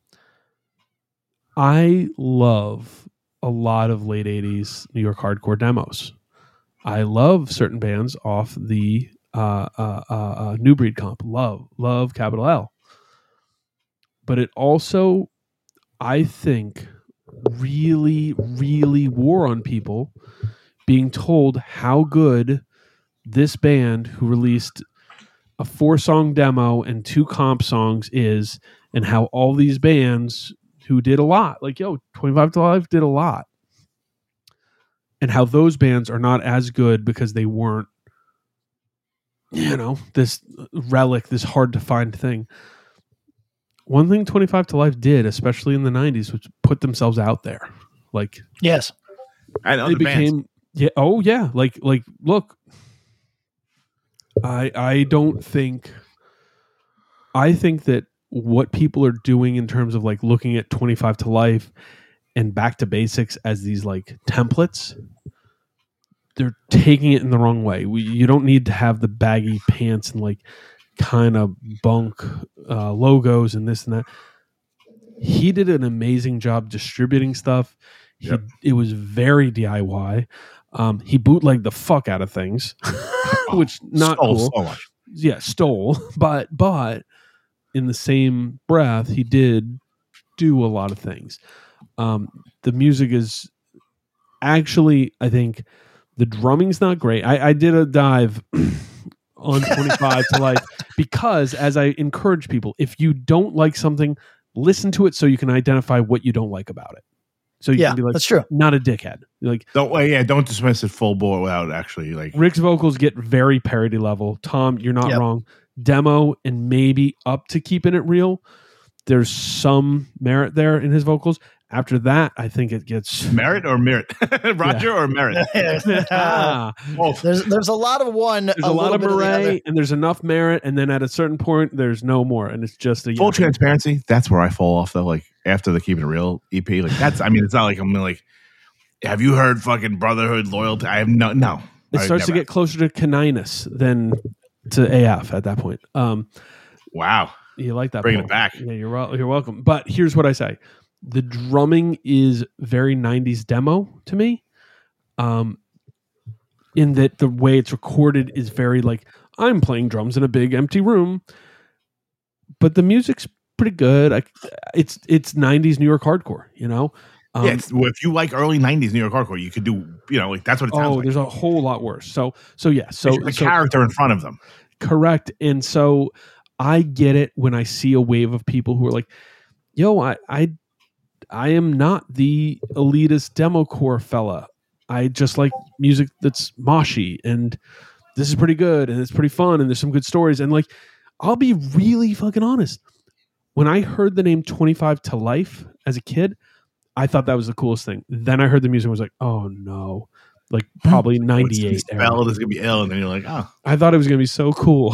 I love a lot of late eighties New York hardcore demos. I love certain bands off the uh, uh, uh, uh, New Breed comp. Love, love capital L. But it also, I think, really, really wore on people being told how good this band who released a four-song demo and two comp songs is, and how all these bands who did a lot, like, yo, twenty-five to Life did a lot. and how those bands are not as good because they weren't, you know, this relic, this hard to find thing. One thing twenty-five to Life did, especially in the nineties, was put themselves out there. Like, yes, I know they the became, bands. yeah, oh yeah, like, like, look, I, I don't think, I think that what people are doing in terms of like looking at twenty-five to Life and Back to Basics as these like templates, they're taking it in the wrong way. We, you don't need to have the baggy pants and like kind of bunk uh, logos and this and that. He did an amazing job distributing stuff. He, Yep. It was very D I Y. Um, he bootlegged the fuck out of things, which not Stole cool. so much. Yeah, stole, but but in the same breath, he did do a lot of things. Um, the music is actually, I think, the drumming's not great. I, I did a dive on twenty-five to Life because, as I encourage people, if you don't like something, listen to it so you can identify what you don't like about it. So you yeah, can be like, that's true. not a dickhead. Like, Don't well, yeah, don't dismiss it full bore without actually like Rick's vocals get very parody level. Tom, you're not Yep. wrong. Demo and maybe up to Keeping It Real. There's some merit there in his vocals. After that, I think it gets merit or merit, Roger or merit. ah, Both. there's there's a lot of one. there's a, lot little of bit the other. Murray, and there's enough merit, and then at a certain point, there's no more, and it's just a Full yeah. transparency. That's where I fall off though. Like after the Keeping It Real E P, like that's. I mean, it's not like I'm like. Have you heard fucking Brotherhood Loyalty? I have no no. It I starts to never get closer to Caninus than to A F at that point. Um, have. Wow. you like that? Bringing Paul. it back. Yeah, you're wel- you're welcome. But here's what I say: the drumming is very nineties demo to me. Um, in that the way it's recorded is very like I'm playing drums in a big empty room, but the music's pretty good. I, it's it's nineties New York hardcore, you know. Um, yeah, it's, well, if you like early nineties New York hardcore, you could do. You know, like that's what it sounds oh, like. there's a whole lot worse. So so yeah. So It's the so, character in front of them. correct. And so I get it when I see a wave of people who are like, "Yo, I I I am not the elitist demo core fella. I just like music that's moshy and this is pretty good and it's pretty fun and there's some good stories." And like, I'll be really fucking honest. When I heard the name twenty-five to Life as a kid, I thought that was the coolest thing. Then I heard the music and was like, oh no. Like probably ninety-eight. It's gonna be spelled, it's gonna be ill, and then you're like, oh. I thought it was going to be so cool.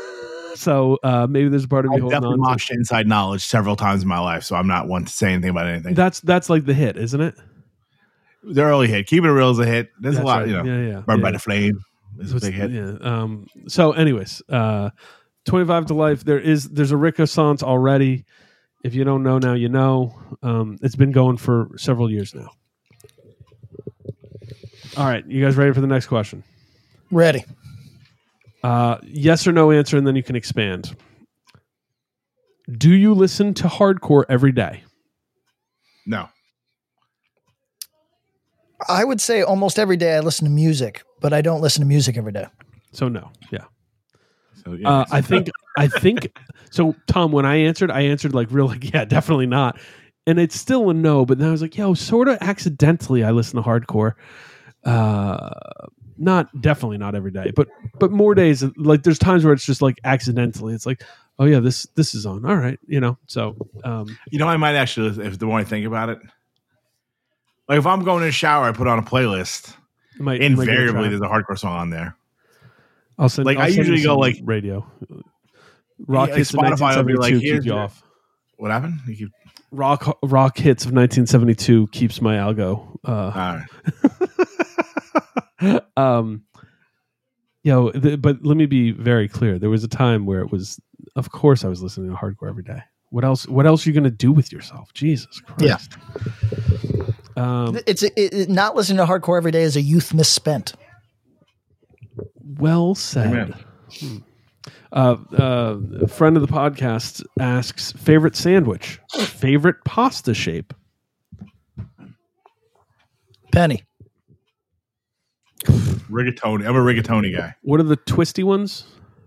So uh, maybe there's a part of me I've holding definitely on moshed to. inside knowledge several times in my life, so I'm not one to say anything about anything. That's that's like the hit, isn't it? The early hit, Keeping It Real is a hit. There's That's a lot, right. you know. Yeah, yeah. Burned yeah. by the Flame is a What's- big hit. Yeah. Um, so, anyways, uh, twenty-five to Life. There is there's a Rick Assance already. If you don't know now, you know. Um, it's been going for several years now. All right, you guys ready for the next question? Ready. Uh, yes or no answer, and then you can expand. Do you listen to hardcore every day? No. I would say almost every day I listen to music, but I don't listen to music every day. So no, yeah. So, yeah. Uh, I think I think so. Tom, when I answered, I answered like real like yeah, definitely not. And it's still a no. But then I was like, yo, sort of accidentally, I listen to hardcore. Uh, not definitely not every day, but but more days. Like there's times where it's just like accidentally. It's like, oh yeah, this this is on. All right, you know. So um, you know, I might actually, if the more I think about it, like if I'm going in the shower, I put on a playlist. might, Invariably, might there's a hardcore song on there. I'll send. like, I'll I send you usually go, some like- radio. Rock Yeah, like hits of Spotify will be nineteen seventy-two like, keep here's you your- off. What happened? You keep, Rock rock hits of nineteen seventy-two keeps my algo. Uh, all right. um, yo, the, but let me be very clear. There was a time where it was, of course, I was listening to hardcore every day. What else? What else are you going to do with yourself? Jesus Christ. Yeah. Um, It's it, it, not listening to hardcore every day is a youth misspent. well said. Amen. Hmm. Uh, uh, a friend of the podcast asks favorite sandwich, favorite pasta shape. Penny. Rigatoni. I'm a rigatoni guy. What are the twisty ones?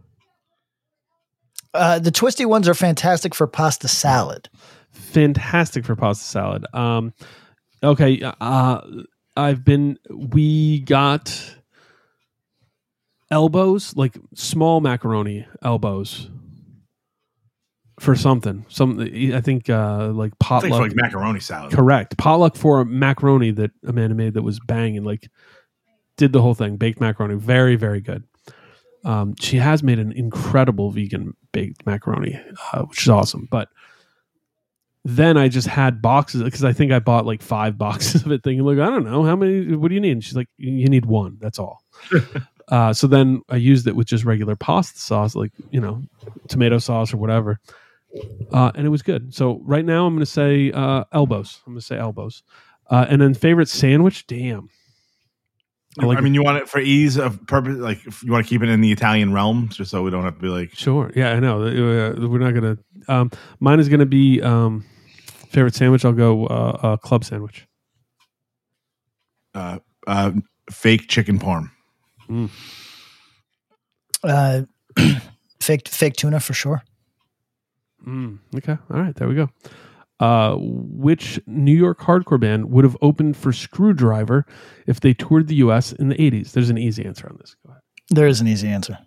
Uh, the twisty ones are fantastic for pasta salad. Fantastic for pasta salad. Um, okay, uh, I've been. We got elbows, like small macaroni elbows, for something. Some I think uh, like It's like, potluck. for, like macaroni salad. Correct. Potluck for a macaroni that Amanda made that was banging. Like did the whole thing. Baked macaroni, very very good. Um, she has made an incredible vegan baked macaroni, uh, which is awesome. But then I just had boxes because I think I bought like five boxes of it, thinking, like, I don't know how many. What do you need? And she's like, you need one. That's all. uh, so then I used it with just regular pasta sauce, like you know, tomato sauce or whatever, uh, and it was good. So right now I'm going to say uh, elbows. I'm going to say elbows, uh, and then favorite sandwich. Damn. I, like I mean, you want it for ease of purpose, like if you want to keep it in the Italian realm, just so we don't have to be like. Sure. Yeah, I know. Uh, We're not going to. Um, mine is going to be um, favorite sandwich. I'll go uh, uh, club sandwich. Uh, uh, fake chicken parm. Mm. Uh, fake fake tuna for sure. Mm. Okay. All right. There we go. Uh, which New York hardcore band would have opened for Screwdriver if they toured the U S in the eighties? There's an easy answer on this. Go ahead. There is an easy answer.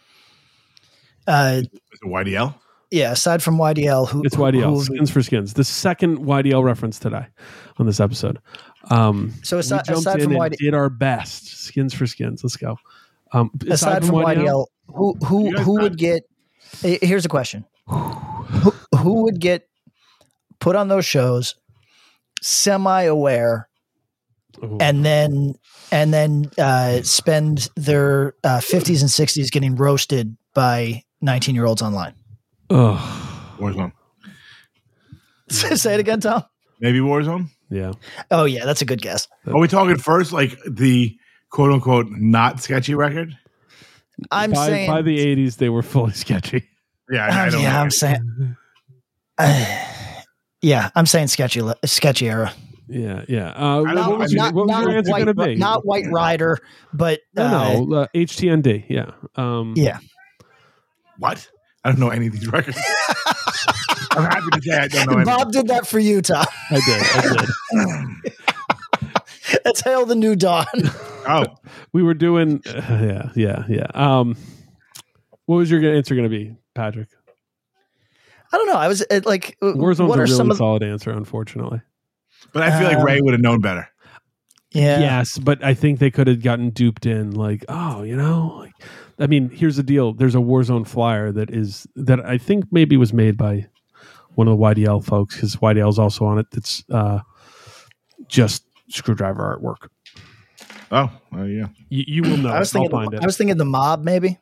Uh, Is it Y D L? yeah. Aside from Y D L, who It's Y D L. who- Skins for Skins. The second Y D L reference today on this episode. Um, So we aside, jumped aside in from and Y D L, did our best. Skins for Skins. Let's go. Um, aside from Y D L, who who You guys who got- would get? eh, Here's a question: who, who would get put on those shows, semi-aware, Ooh. and then and then uh, spend their uh, fifties and sixties getting roasted by nineteen-year-olds online? Ugh. Warzone. Say it again, Tom. Maybe Warzone. Yeah. Oh yeah, that's a good guess. Are we talking first, like the quote unquote not sketchy record? I'm by, saying. by the eighties, they were fully sketchy. Yeah, I, I don't yeah, know. I'm saying. Uh, yeah, I'm saying sketchy, sketchy era. Yeah, yeah. Uh, I don't what know. was, your, Not, what was not your answer white, going to be? not White Rider, but uh, No, no. Uh, H T N D. Yeah. Um, yeah. What? I don't know any of these records. I'm happy to say I don't know any. Bob did that for you, Tom. I did. I did. That's Hail the New Dawn. Oh, We were doing. Uh, yeah, yeah, yeah. Um, what was your answer going to be, Patrick? I don't know. I was uh, like, uh, Warzone's what a are really some of? solid answer, unfortunately. but I feel like Um, Ray would have known better. Yeah, Yes, but I think they could have gotten duped in. Like, oh, you know, like, I mean, here's the deal. There's a Warzone flyer that is that I think maybe was made by one of the Y D L folks because Y D L is also on it. That's uh, just Screwdriver artwork. Oh, oh yeah. You, you will know. I was I'll thinking. find it. I was thinking the Mob, maybe.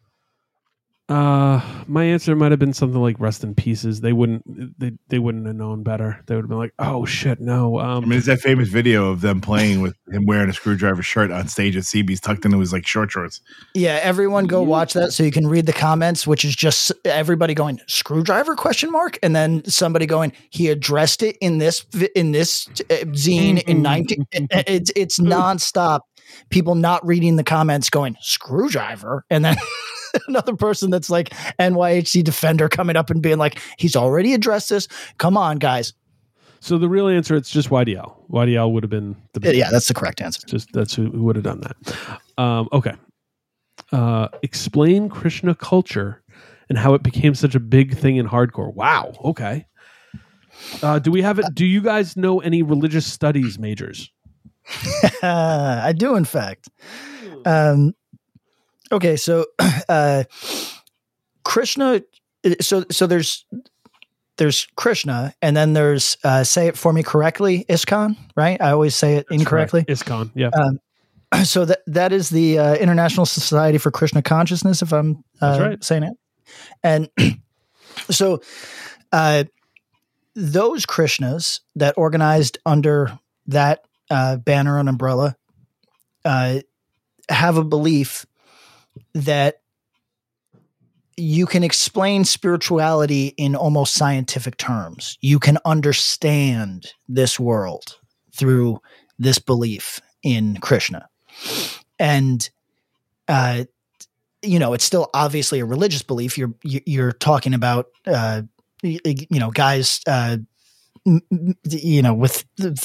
Uh, my answer might have been something like "Rest in Pieces." They wouldn't. They they wouldn't have known better. They would have been like, "Oh shit, no." Um, I mean, it's that famous video of them playing with him wearing a Screwdriver shirt on stage at C B's, tucked into his like short shorts. Yeah, everyone go watch that so you can read the comments, which is just everybody going Screwdriver question mark, and then somebody going he addressed it in this vi- in this uh, zine in nineteen. It's it's nonstop. People not reading the comments going Screwdriver, and then another person that's like N Y H C Defender coming up and being like he's already addressed this. Come on, guys. so the real answer, it's just Y D L. Y D L would have been the Yeah, that's the correct answer. just that's who, who would have done that. Um, okay. Uh, explain Krishna culture and how it became such a big thing in hardcore. Wow. Okay. Uh, do we have it? Do you guys know any religious studies majors? I do, in fact. Um, okay, so uh, Krishna. So so there's there's Krishna, and then there's uh, say it for me correctly, ISKCON, right? I always say it incorrectly. ISKCON. Yeah. Um, so that that is the uh, International Society for Krishna Consciousness, if I'm uh, That's right. saying it. And so uh, those Krishnas that organized under that uh, banner and umbrella uh, have a belief that you can explain spirituality in almost scientific terms. You can understand this world through this belief in Krishna. And, uh, you know, it's still obviously a religious belief. You're, you're talking about, uh, you know, guys, uh, you know, with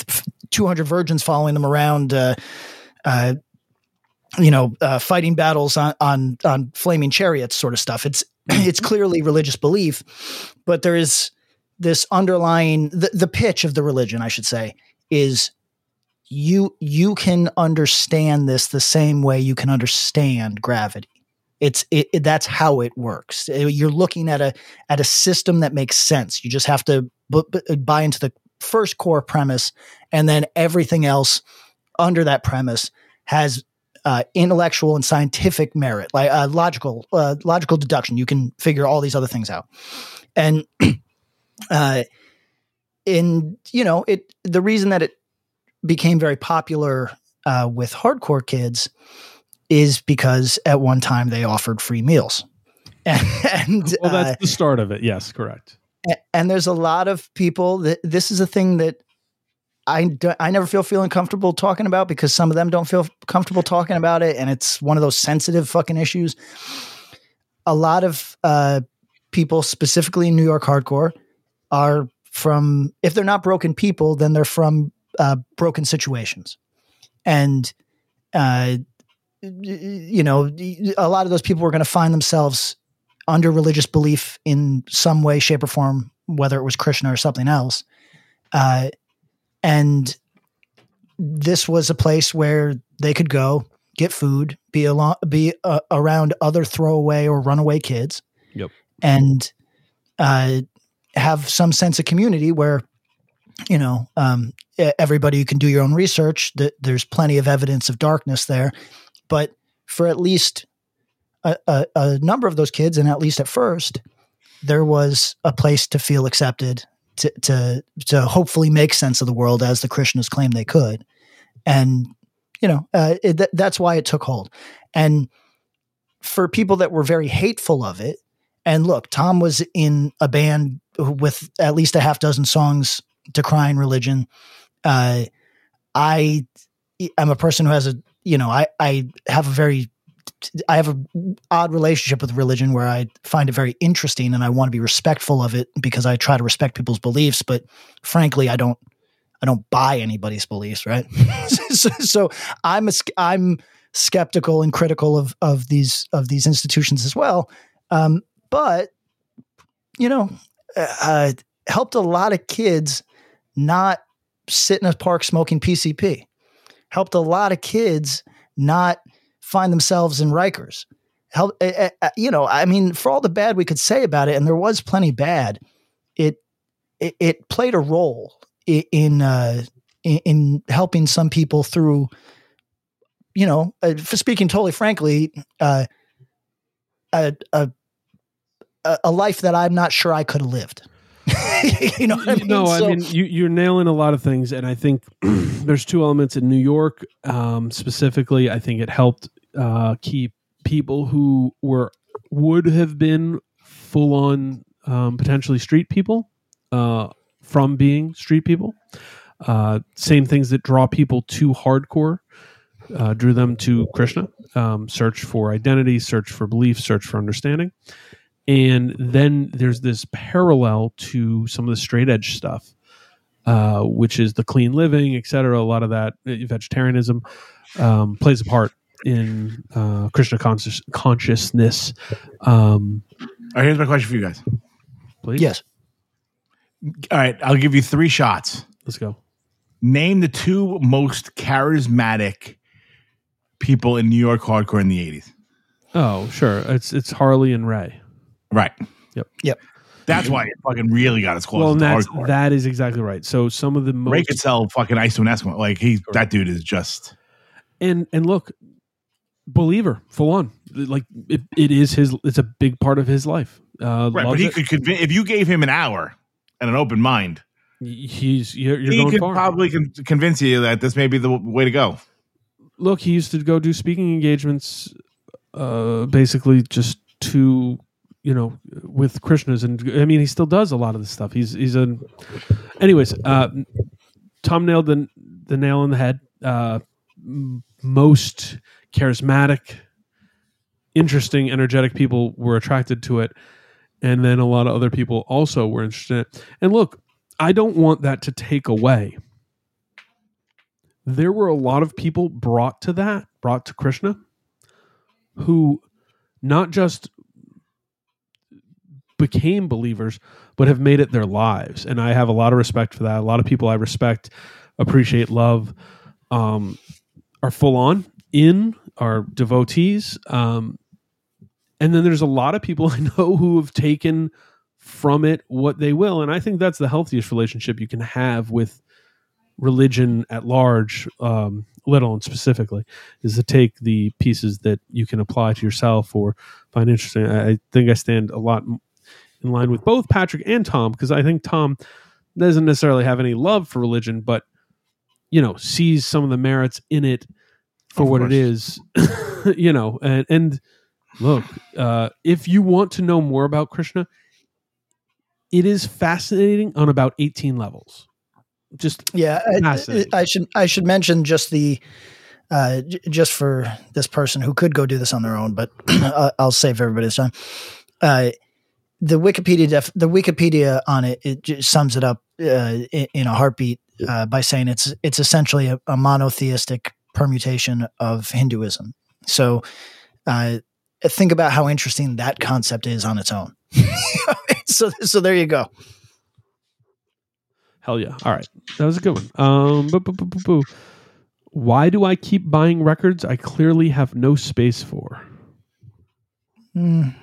two hundred virgins following them around, uh, uh, you know, uh, fighting battles on, on, on flaming chariots sort of stuff. It's, it's clearly religious belief, but there is this underlying, the, the pitch of the religion, I should say, is you, you can understand this the same way you can understand gravity. It's it, it, that's how it works. You're looking at a at a system that makes sense. You just have to b- b- buy into the first core premise, and then everything else under that premise has uh, intellectual and scientific merit, like uh, logical uh, logical deduction. You can figure all these other things out, and uh, in you know it. The reason that it became very popular uh, with hardcore kids is because at one time they offered free meals. And, and well, that's uh, the start of it. Yes, correct. And there's a lot of people that this is a thing that I, do, I never feel feeling comfortable talking about because some of them don't feel comfortable talking about it. And it's one of those sensitive fucking issues. A lot of uh, people, specifically in New York hardcore, are from, if they're not broken people, then they're from uh, broken situations. And, uh, you know, a lot of those people were going to find themselves under religious belief in some way, shape, or form, whether it was Krishna or something else. Uh, and this was a place where they could go get food, be along, be uh, around other throwaway or runaway kids, yep, and uh, have some sense of community where, you know, um, everybody, you can do your own research. That there's plenty of evidence of darkness there. But for at least a, a, a number of those kids, and at least at first, there was a place to feel accepted, to to to hopefully make sense of the world as the Krishnas claimed they could. And, you know, uh, it, th- that's why it took hold. And for people that were very hateful of it, and look, Tom was in a band with at least a half dozen songs decrying religion. Uh, I am a person who has a, you know, I, I have a very, I have an odd relationship with religion where I find it very interesting and I want to be respectful of it because I try to respect people's beliefs. But frankly, I don't, I don't buy anybody's beliefs. Right. so, so I'm, a, I'm skeptical and critical of, of these, of these institutions as well. Um, but, you know, uh, helped a lot of kids not sit in a park smoking P C P. Helped a lot of kids not find themselves in Rikers. Help, uh, uh, you know, I mean, for all the bad we could say about it, and there was plenty bad, it it, it played a role in in, uh, in in helping some people through. You know, uh, for speaking totally frankly, uh, a, a a life that I'm not sure I could have lived. You know what I mean? No, so, I mean, you, you're nailing a lot of things. And I think there's two elements in New York. Um, specifically, I think it helped uh, keep people who were would have been full on um, potentially street people uh, from being street people. Uh, same things that draw people to hardcore uh, drew them to Krishna. Um, search for identity, search for belief, search for understanding. And then there's this parallel to some of the straight edge stuff, uh, which is the clean living, et cetera. A lot of that vegetarianism um, plays a part in uh, Krishna conscious, consciousness. Um, All right, here's my question for you guys. Please. yes. All right, I'll give you three shots. Let's go. Name the two most charismatic people in New York hardcore in the eighties. Oh, sure. It's it's Harley and Ray. Right. Yep. Yep. That's why it fucking really got his claws Well, and into that's, hardcore. that is exactly right. So some of the most Ray could sell fucking ice to an Eskimo. Like he, that dude is just. and and look, believer, full on. Like it, it is his. It's a big part of his life. Uh, Right, but loves he it. could convince if you gave him an hour and an open mind. He's you're, you're He going could far. probably con- convince you that this may be the w- way to go. Look, he used to go do speaking engagements, uh, basically just to, you know, with Krishnas, and I mean, he still does a lot of this stuff. He's he's a, anyways. Uh, Tom nailed the the nail on the head. Uh, m- most charismatic, interesting, energetic people were attracted to it, and then a lot of other people also were interested in it. And look, I don't want that to take away there were a lot of people brought to that, brought to Krishna, who not just became believers, but have made it their lives. And I have a lot of respect for that. A lot of people I respect, appreciate, love, um, are full on in, are devotees. Um, and then there's a lot of people I know who have taken from it what they will. And I think that's the healthiest relationship you can have with religion at large, um, let alone specifically, is to take the pieces that you can apply to yourself or find interesting. I think I stand a lot in line with both Patrick and Tom, because I think Tom doesn't necessarily have any love for religion, but, you know, sees some of the merits in it for Of what course. it is, you know, and, and look, uh, if you want to know more about Krishna, it is fascinating on about eighteen levels. Just Yeah, I, fascinating. I should I should mention just the uh, j- just for this person who could go do this on their own, but uh, I'll save everybody's time. Uh, the Wikipedia def- the Wikipedia on it it just sums it up uh, in, in a heartbeat uh, by saying it's it's essentially a, a monotheistic permutation of Hinduism. So uh, think about how interesting that concept is on its own. so so there you go. Hell yeah. All right. That was a good one. Um, boo, boo, boo, boo, boo. Why do I keep buying records I clearly have no space for? Mm.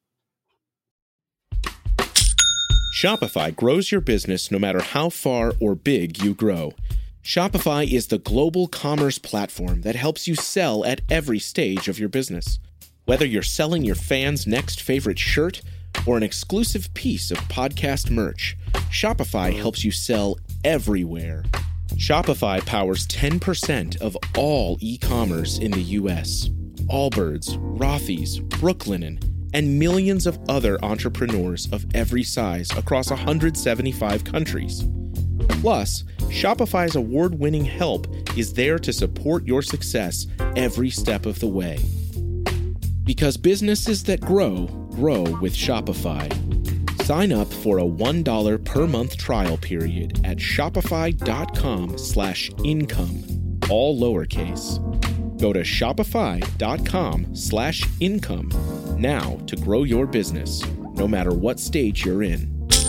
Shopify grows your business no matter how far or big you grow. Shopify is the global commerce platform that helps you sell at every stage of your business. Whether you're selling your fans' next favorite shirt or an exclusive piece of podcast merch, Shopify helps you sell everywhere. Shopify powers ten percent of all e-commerce in the U S. Allbirds, Rothy's, Brooklinen, and millions of other entrepreneurs of every size across one hundred seventy-five countries. Plus, Shopify's award-winning help is there to support your success every step of the way. Because businesses that grow, grow with Shopify. Sign up for a one dollar per month trial period at shopify.com slash income, all lowercase. Go to shopify.com slash income now to grow your business, no matter what stage you're in.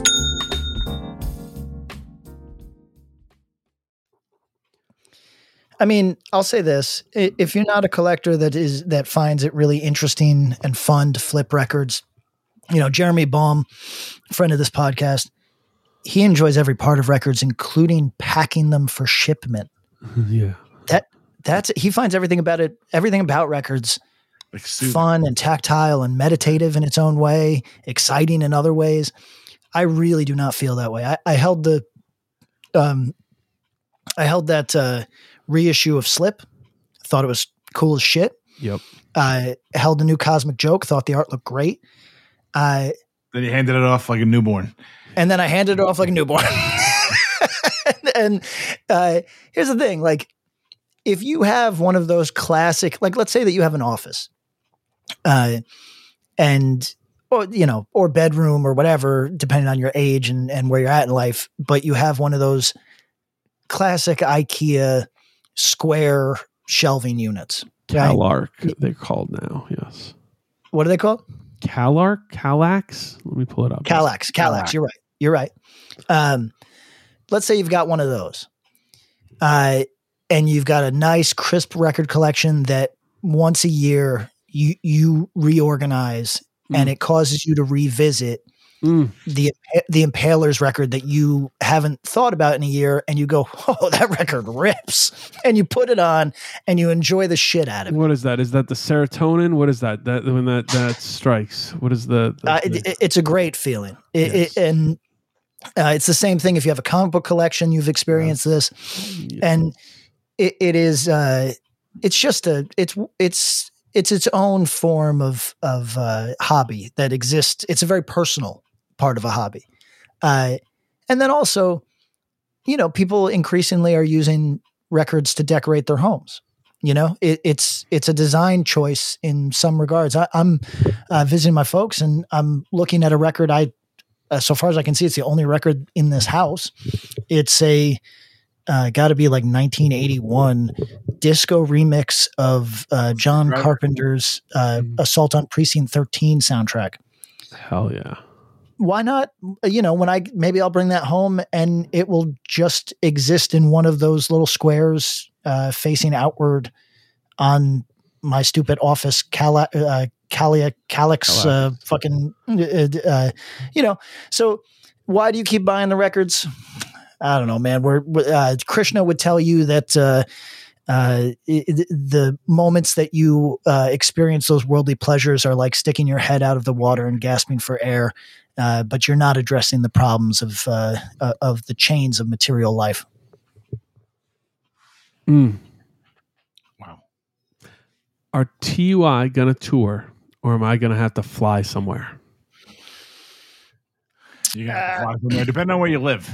I mean, I'll say this: I- if you're not a collector that is that finds it really interesting and fun to flip records, you know, Jeremy Baum, friend of this podcast, he enjoys every part of records, including packing them for shipment. Yeah. That that's he finds everything about it, everything about records, Like soothing. fun and tactile and meditative in its own way, exciting in other ways. I really do not feel that way. I, I held the, um, I held that uh, reissue of Slip. Thought it was cool as shit. Yep. I held the new Cosmic Joke. Thought the art looked great. I Then you handed it off like a newborn. and then I handed it off like a newborn. and and uh, here's the thing: like, if you have one of those classic, like, let's say that you have an office, uh, and or you know, or bedroom or whatever, depending on your age and and where you're at in life, but you have one of those classic IKEA square shelving units. Right? CalArc, they're called now. Yes. What are they called? CalArc? Calax? Let me pull it up. Calax, Calax. You're right. You're right. Um, let's say you've got one of those, uh, and you've got a nice, crisp record collection that once a year you you reorganize, Mm. and it causes you to revisit Mm. the the Impalers record that you haven't thought about in a year, and you go, "Oh, that record rips!" and you put it on, and you enjoy the shit out of it. What is that? Is that the serotonin? What is that? That when that that strikes? What is the? the, Uh, the- it, it- it's a great feeling. It, Yes. it, and uh, it's the same thing if you have a comic book collection, you've experienced this. And it, it is, uh, it's just a, it's, it's, it's its own form of, of uh, hobby that exists. It's a very personal part of a hobby. Uh, and then also, you know, people increasingly are using records to decorate their homes. You know, it, it's it's a design choice in some regards. I, I'm uh, visiting my folks, and I'm looking at a record. I, uh, so far as I can see, it's the only record in this house. It's a uh, got to be like nineteen eighty-one disco remix of uh, John Right. Carpenter's uh, Assault on Precinct thirteen soundtrack. Hell yeah. Why not? You know, when I maybe I'll bring that home and it will just exist in one of those little squares uh, facing outward on my stupid office Cala, uh, Calia Calix uh, fucking uh, uh, you know. So why do you keep buying the records? I don't know, man. We're uh, Krishna would tell you that uh, uh, it, the moments that you uh, experience those worldly pleasures are like sticking your head out of the water and gasping for air. Uh, but you're not addressing the problems of uh, uh, of the chains of material life. Mm. Wow. Are T U I going to tour, or am I going to have to fly somewhere? You got to fly somewhere, depending on where you live.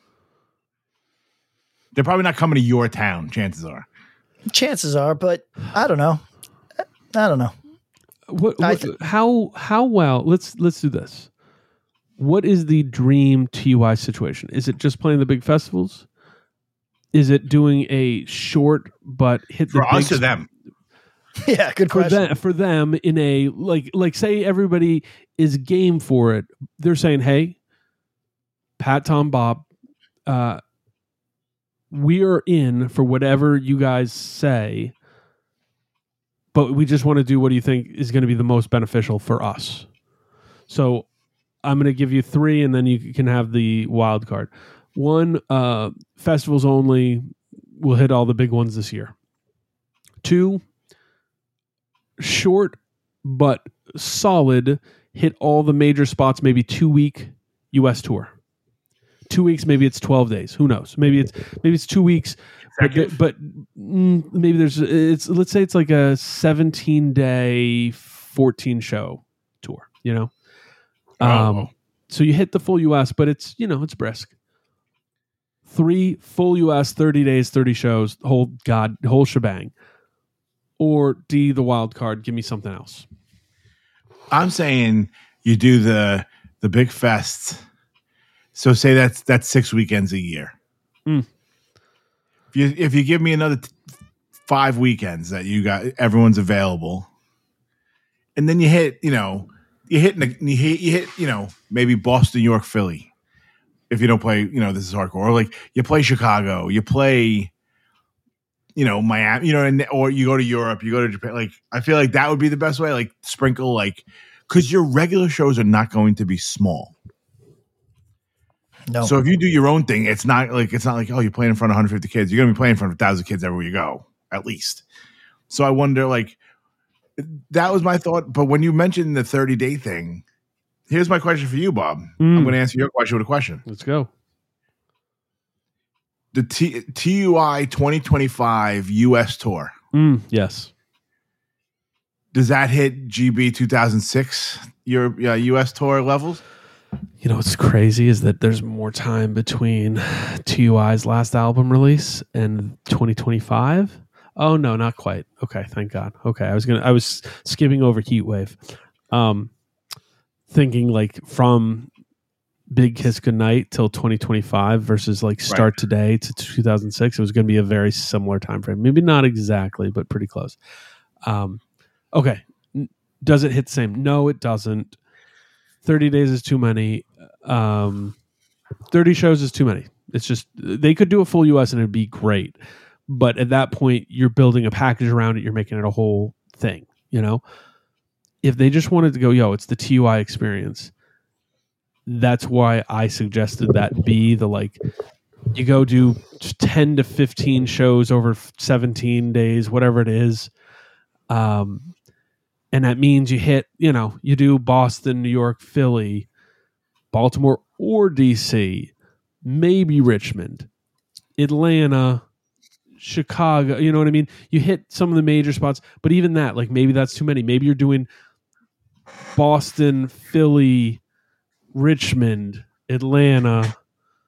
They're probably not coming to your town. Chances are. Chances are, but I don't know. I don't know. What, I what th- how how well? Let's let's do this. What is the dream T U I situation? Is it just playing the big festivals? Is it doing a short but hit the For us big or them? Yeah, good for question. them, for them in a like like say everybody is game for it. They're saying, "Hey, Pat, Tom, Bob, uh, we are in for whatever you guys say, but we just want to do what do you think is going to be the most beneficial for us." So I'm going to give you three, and then you can have the wild card. One, uh, festivals only. We'll hit all the big ones this year. Two, short but solid, hit all the major spots, maybe two week U S tour. Two weeks, maybe it's twelve days. Who knows? Maybe it's maybe it's two weeks, but, but mm, maybe there's it's let's say it's like a seventeen day, fourteen show tour. You know, um, Oh. so you hit the full U S, but it's you know it's brisk. Three full U S, thirty days, thirty shows, whole god, whole shebang. Or D, the wild card. Give me something else. I'm saying you do the the big fest. So say that's that's six weekends a year. Mm. If you if you give me another t- five weekends that you got everyone's available, and then you hit you know you hit you hit you hit you know maybe Boston, New York, Philly. If you don't play, you know this is hardcore. Or like you play Chicago, you play. You know, Miami, you know, and, or you go to Europe, you go to Japan. Like, I feel like that would be the best way. Like, sprinkle, like, because your regular shows are not going to be small. No. So if you do your own thing, it's not like it's not like oh, you're playing in front of one hundred fifty kids. You're going to be playing in front of one thousand kids everywhere you go, at least. So I wonder, like, that was my thought. But when you mentioned the thirty day thing, here's my question for you, Bob. Mm. I'm going to answer your question with a question. Let's go. The T- TUI twenty twenty-five U S tour. Mm, yes. Does that hit G B two thousand six, your uh, U S tour levels? You know what's crazy is that there's more time between T U I's last album release and twenty twenty-five. Oh no, not quite. Okay, thank God. Okay, I was gonna. I was skipping over Heatwave, um, thinking like from Big Kiss Goodnight till twenty twenty-five versus like Start Right. Today to two thousand six. It was going to be a very similar time frame. Maybe not exactly, but pretty close. Um, okay, N- does it hit the same? No, it doesn't. thirty days is too many. Um, thirty shows is too many. It's just they could do a full U S and it'd be great, but at that point you're building a package around it. You're making it a whole thing. You know, if they just wanted to go, yo, it's the T U I experience. That's why I suggested that be the like you go do ten to fifteen shows over seventeen days, whatever it is. Um, and that means you hit, you know, you do Boston, New York, Philly, Baltimore, or D C, maybe Richmond, Atlanta, Chicago. You know what I mean? You hit some of the major spots, but even that, like maybe that's too many. Maybe you're doing Boston, Philly, Richmond, Atlanta,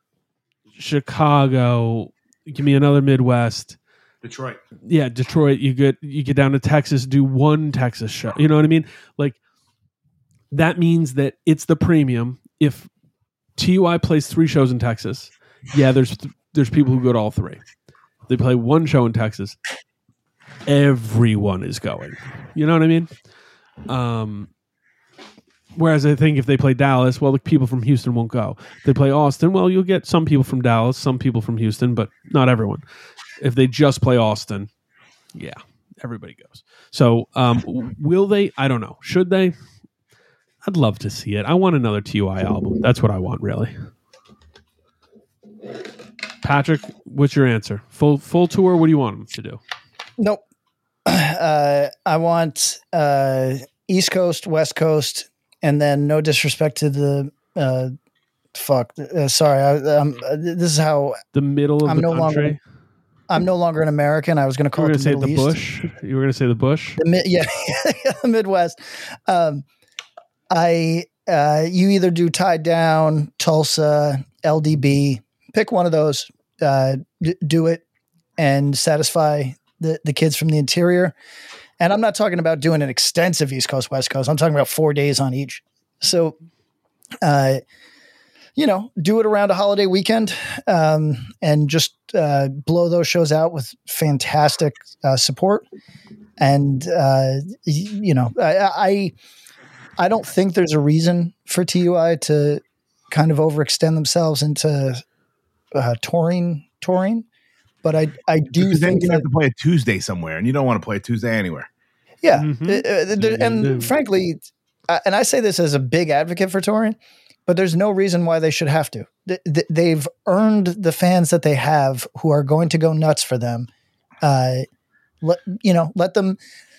Chicago. Give me another Midwest. Detroit. Yeah, Detroit. You get you get down to Texas, do one Texas show. You know what I mean? Like that means that it's the premium. If T U I plays three shows in Texas, yeah, there's there's people who go to all three. They play one show in Texas. Everyone is going. You know what I mean? Um, whereas I think if they play Dallas, well, the people from Houston won't go. If they play Austin, well, you'll get some people from Dallas, some people from Houston, but not everyone. If they just play Austin, yeah, everybody goes. So um, will they? I don't know. Should they? I'd love to see it. I want another T U I album. That's what I want, really. Patrick, what's your answer? Full full tour? What do you want them to do? Nope. Uh, I want uh, East Coast, West Coast, and then no disrespect to the uh, fuck. Uh, sorry, I, um, this is how the middle of I'm the no country. Longer, I'm no longer an American. I was going to call you were it the gonna Middle say East. the Bush. You were going to say the Bush. The mid, yeah, the Midwest. Um, I uh, you either do Tied Down, Tulsa, L D B. Pick one of those. Uh, d- do it and satisfy the the kids from the interior. And I'm not talking about doing an extensive East Coast, West Coast. I'm talking about four days on each. So, uh, you know, do it around a holiday weekend um, and just uh, blow those shows out with fantastic uh, support. And, uh, you know, I, I I don't think there's a reason for T U I to kind of overextend themselves into uh, touring, touring. But I, I do because then think you that, have to play a Tuesday somewhere, and you don't want to play a Tuesday anywhere. yeah. Mhm. Uh, uh, there- and Mhm. frankly, uh, and I say this as a big advocate for touring, but there's no reason why they should have to. Th- th- They've earned the fans that they have who are going to go nuts for them. Uh, let, you know, let them.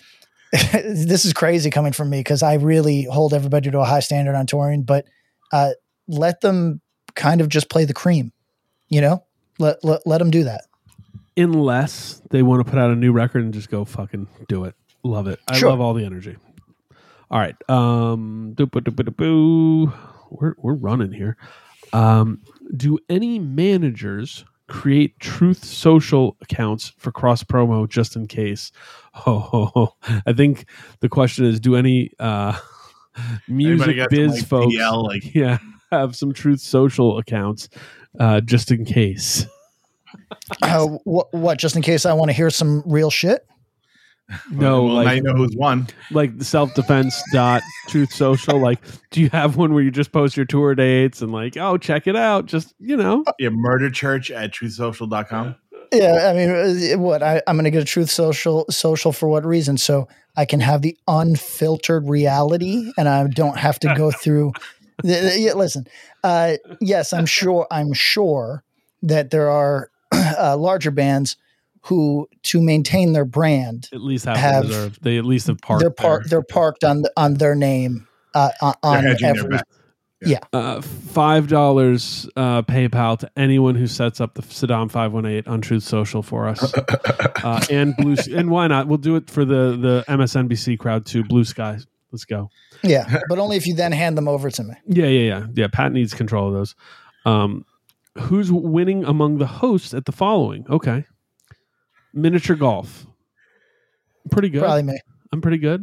This is crazy coming from me because I really hold everybody to a high standard on touring, but uh, let them kind of just play the cream, you know, let, let, let them do that. Unless they want to put out a new record and just go fucking do it. Love it. I Sure. love all the energy. All right. Um, doo-ba-doo-ba-doo-boo. we're we're running here. Um, do any managers create Truth Social accounts for cross promo just in case? Oh, I think the question is: do any uh, music got biz some, like, folks, D L, like- yeah, have some Truth Social accounts uh, just in case? Uh, what, what, just in case I want to hear some real shit? No, well, like now you know who's won. like the self defense dot truth social. Like, do you have one where you just post your tour dates and like, oh, check it out? Just, you know, Yeah, murder church at truth social dot com. Yeah, I mean, uh, what I, I'm going to get a Truth Social social for what reason? So I can have the unfiltered reality, and I don't have to go through. The, the, yeah, listen, uh, yes, I'm sure. I'm sure that there are uh, larger bands who, to maintain their brand, at least have, Have- reserve. They at least have parked. they're par- there. they're parked on the, on their name uh, on on They're hedging their every. bet. Uh, Five dollars uh, PayPal to anyone who sets up the Saddam five one eight on Truth Social for us, uh, and Blue. And why not? We'll do it for the the M S N B C crowd too. Blue Sky. Let's go. Yeah, but only if you then hand them over to me. Yeah, yeah, yeah, yeah. Pat needs control of those. Um, who's winning among the hosts at the following? Okay, miniature golf. Pretty good. Probably me. I'm pretty good.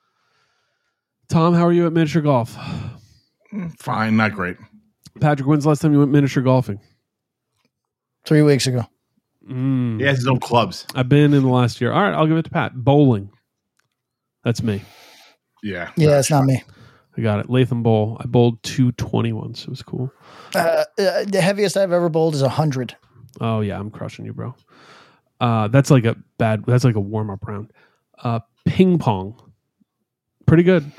Tom, how are you at miniature golf? Fine, not great. Patrick, when's the last time you went miniature golfing? Three weeks ago. Mm. He has his own clubs. I've been in the last year. All right, I'll give it to Pat. Bowling. That's me. Yeah. Yeah, it's not me. I got it. Latham Bowl. I bowled two twenty once. It was cool. Uh, uh, the heaviest I've ever bowled is a hundred. Oh, yeah, I'm crushing you, bro. Uh, that's like a bad, that's like a warm-up round. Uh, ping pong. Pretty good.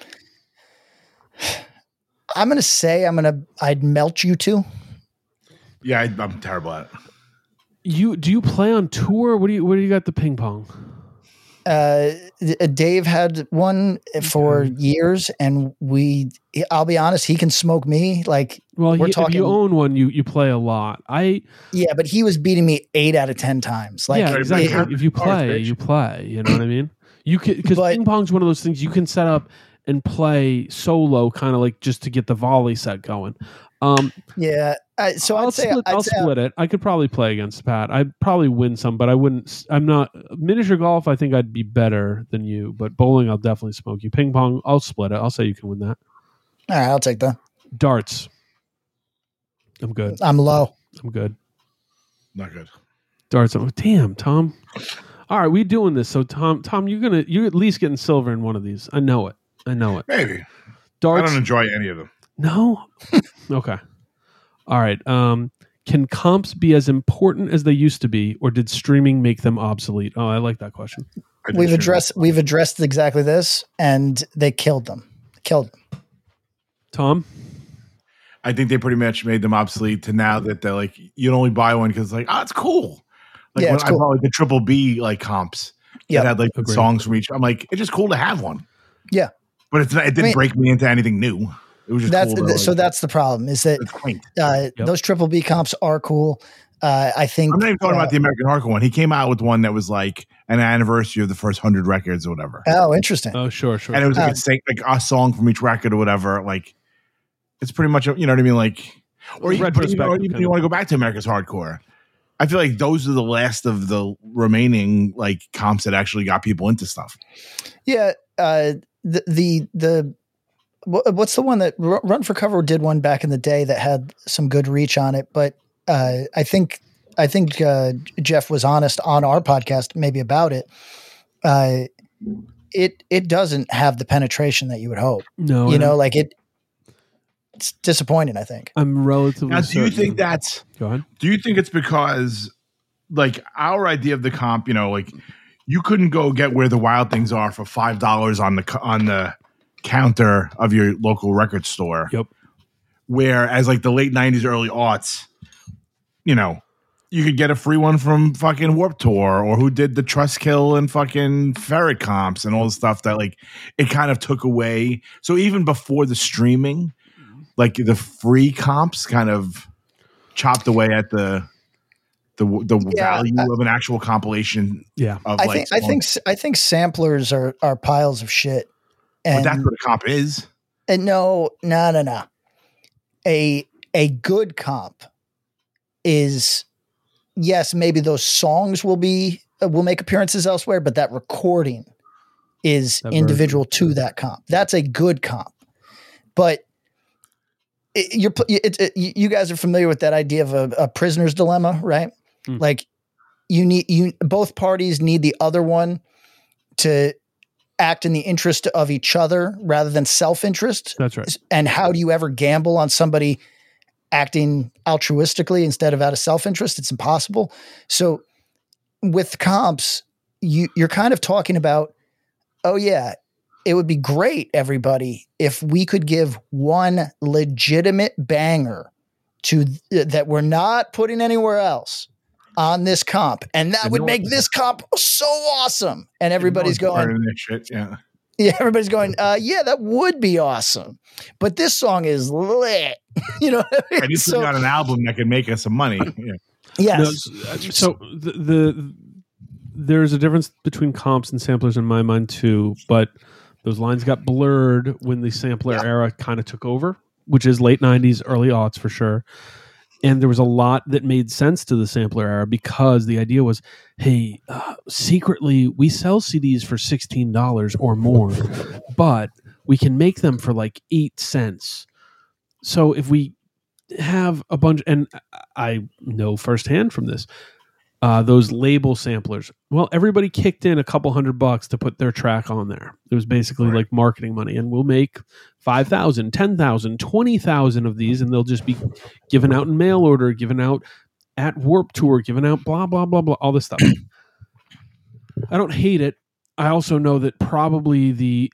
I'm gonna say I'm gonna I'd melt you two. Yeah, I, I'm terrible at it. You do you play on tour? What do you what do you got the ping pong? Uh, Dave had one for years, and we. I'll be honest, he can smoke me. Like, Well, we're he, talking. if you own one, you you play a lot. I yeah, but he was beating me eight out of ten times. Like, yeah, it- exactly. it- if you play, you play. You know what I mean? You can because But- ping pong's one of those things you can set up and play solo, kind of like just to get the volley set going. Um, yeah. I, so I'll I'd say split, I'd I'll say split it. I could probably play against Pat. I'd probably win some, but I wouldn't. s- I'm not miniature golf. I think I'd be better than you, but bowling, I'll definitely smoke you. Ping pong, I'll split it. I'll say you can win that. all right, I'll take that. Darts, I'm good. I'm low. I'm good. Not good. Darts. Oh, damn, Tom. All right, we doing this. So Tom, Tom, you're gonna you're at least getting silver in one of these. I know it. I know it. Maybe. Darts. I don't enjoy any of them. No. Okay. All right. Um, can comps be as important as they used to be, or did streaming make them obsolete? Oh, I like that question. We've addressed we've addressed exactly this, and they killed them. Killed them. Tom? I think they pretty much made them obsolete to now that they're like, you can only buy one because like, oh, it's cool. Like Yeah, when it's I cool. bought like the triple B like comps Yep. that had like Agreed. songs from each. I'm like, it's just cool to have one. Yeah. But it's not, it didn't I mean, break me into anything new. It was just That's cool to, so like, that's the problem is that it's quaint. uh, Yep. those triple B comps are cool. Uh, I think I'm not even talking uh, about the American Hardcore one. He came out with one that was like an anniversary of the first hundred records or whatever. Oh, interesting. Oh, sure, sure. And it was like, Uh, a, sing- like a song from each record or whatever. Like it's pretty much, you know what I mean? Like, or even, but, you know, Retrospective even kind you of- want to go back to America's Hardcore. I feel like those are the last of the remaining like comps that actually got people into stuff. Yeah. Uh, the the the wha- what's the one that Ru- Run for Cover did one back in the day that had some good reach on it, but uh, I think I think uh, Jeff was honest on our podcast maybe about it. Uh, it it doesn't have the penetration that you would hope. no, you and know, I'm, like it. It's disappointing. I think. I'm relatively. Now, do you certain- think that's Go ahead. do you think it's because like our idea of the comp, you know, like you couldn't go get Where the Wild Things Are for five dollars on the co- on the counter of your local record store. Yep. Whereas like the late nineties, early aughts, you know, you could get a free one from fucking Warped Tour or who did the Trustkill and fucking Ferret comps and all the stuff that like it kind of took away. So even before the streaming, like the free comps kind of chopped away at the the the Yeah, value I- of an actual compilation Yeah. of I like think I think songs. I think samplers are are piles of shit. But And, that's what a comp is. and no, no, no, no. A a good comp is yes, maybe those songs will be uh, will make appearances elsewhere, but that recording is That individual to that comp. That's a good comp. But it, you're it, it, you guys are familiar with that idea of a, a prisoner's dilemma, right? Hmm. Like you need you both parties need the other one to act in the interest of each other rather than self-interest. That's right. And how do you ever gamble on somebody acting altruistically instead of out of self-interest? It's impossible. So with comps, you, you're kind of talking about, oh yeah, it would be great, everybody, if we could give one legitimate banger to th- that we're not putting anywhere else on this comp. And that And would no make one- this comp so awesome. And everybody's Everyone's going, burning that shit. Yeah. yeah, everybody's going, uh, yeah, that would be awesome. But this song is lit. You know what I I mean? just So, got an album that can make us some money. Yeah. yes. No, s- so the, the there's a difference between comps and samplers in my mind too, but those lines got blurred when the sampler Yeah. era kind of took over, which is late nineties, early aughts for sure. And there was a lot that made sense to the sampler era because the idea was, hey, uh, secretly we sell C Ds for sixteen dollars or more, but we can make them for like eight cents. So if we have a bunch, and I know firsthand from this, uh, those label samplers, well, everybody kicked in a couple hundred bucks to put their track on there. It was basically Right. like marketing money, and we'll make five thousand, ten thousand, twenty thousand of these, and they'll just be given out in mail order, given out at Warped Tour, given out blah, blah, blah, blah, all this stuff. I don't hate it. I also know that probably the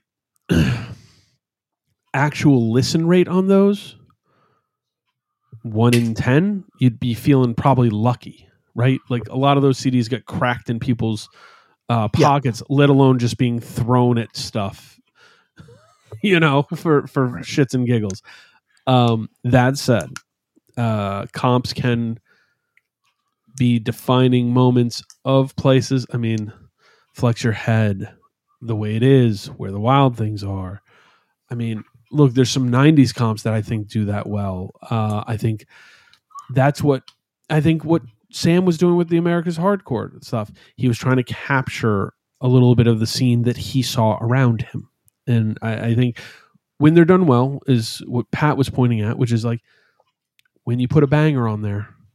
actual listen rate on those, one in ten, you'd be feeling probably lucky, right? Like a lot of those C Ds get cracked in people's uh, Yeah. pockets, let alone just being thrown at stuff, you know, for, for shits and giggles. Um, that said, uh, comps can be defining moments of places. I mean, Flex Your Head, The Way It Is, Where the Wild Things Are. I mean, look, there's some nineties comps that I think do that well. Uh, I think that's what I think what Sam was doing with the America's Hardcore stuff. He was trying to capture a little bit of the scene that he saw around him. And I, I think when they're done well is what Pat was pointing at, which is like when you put a banger on there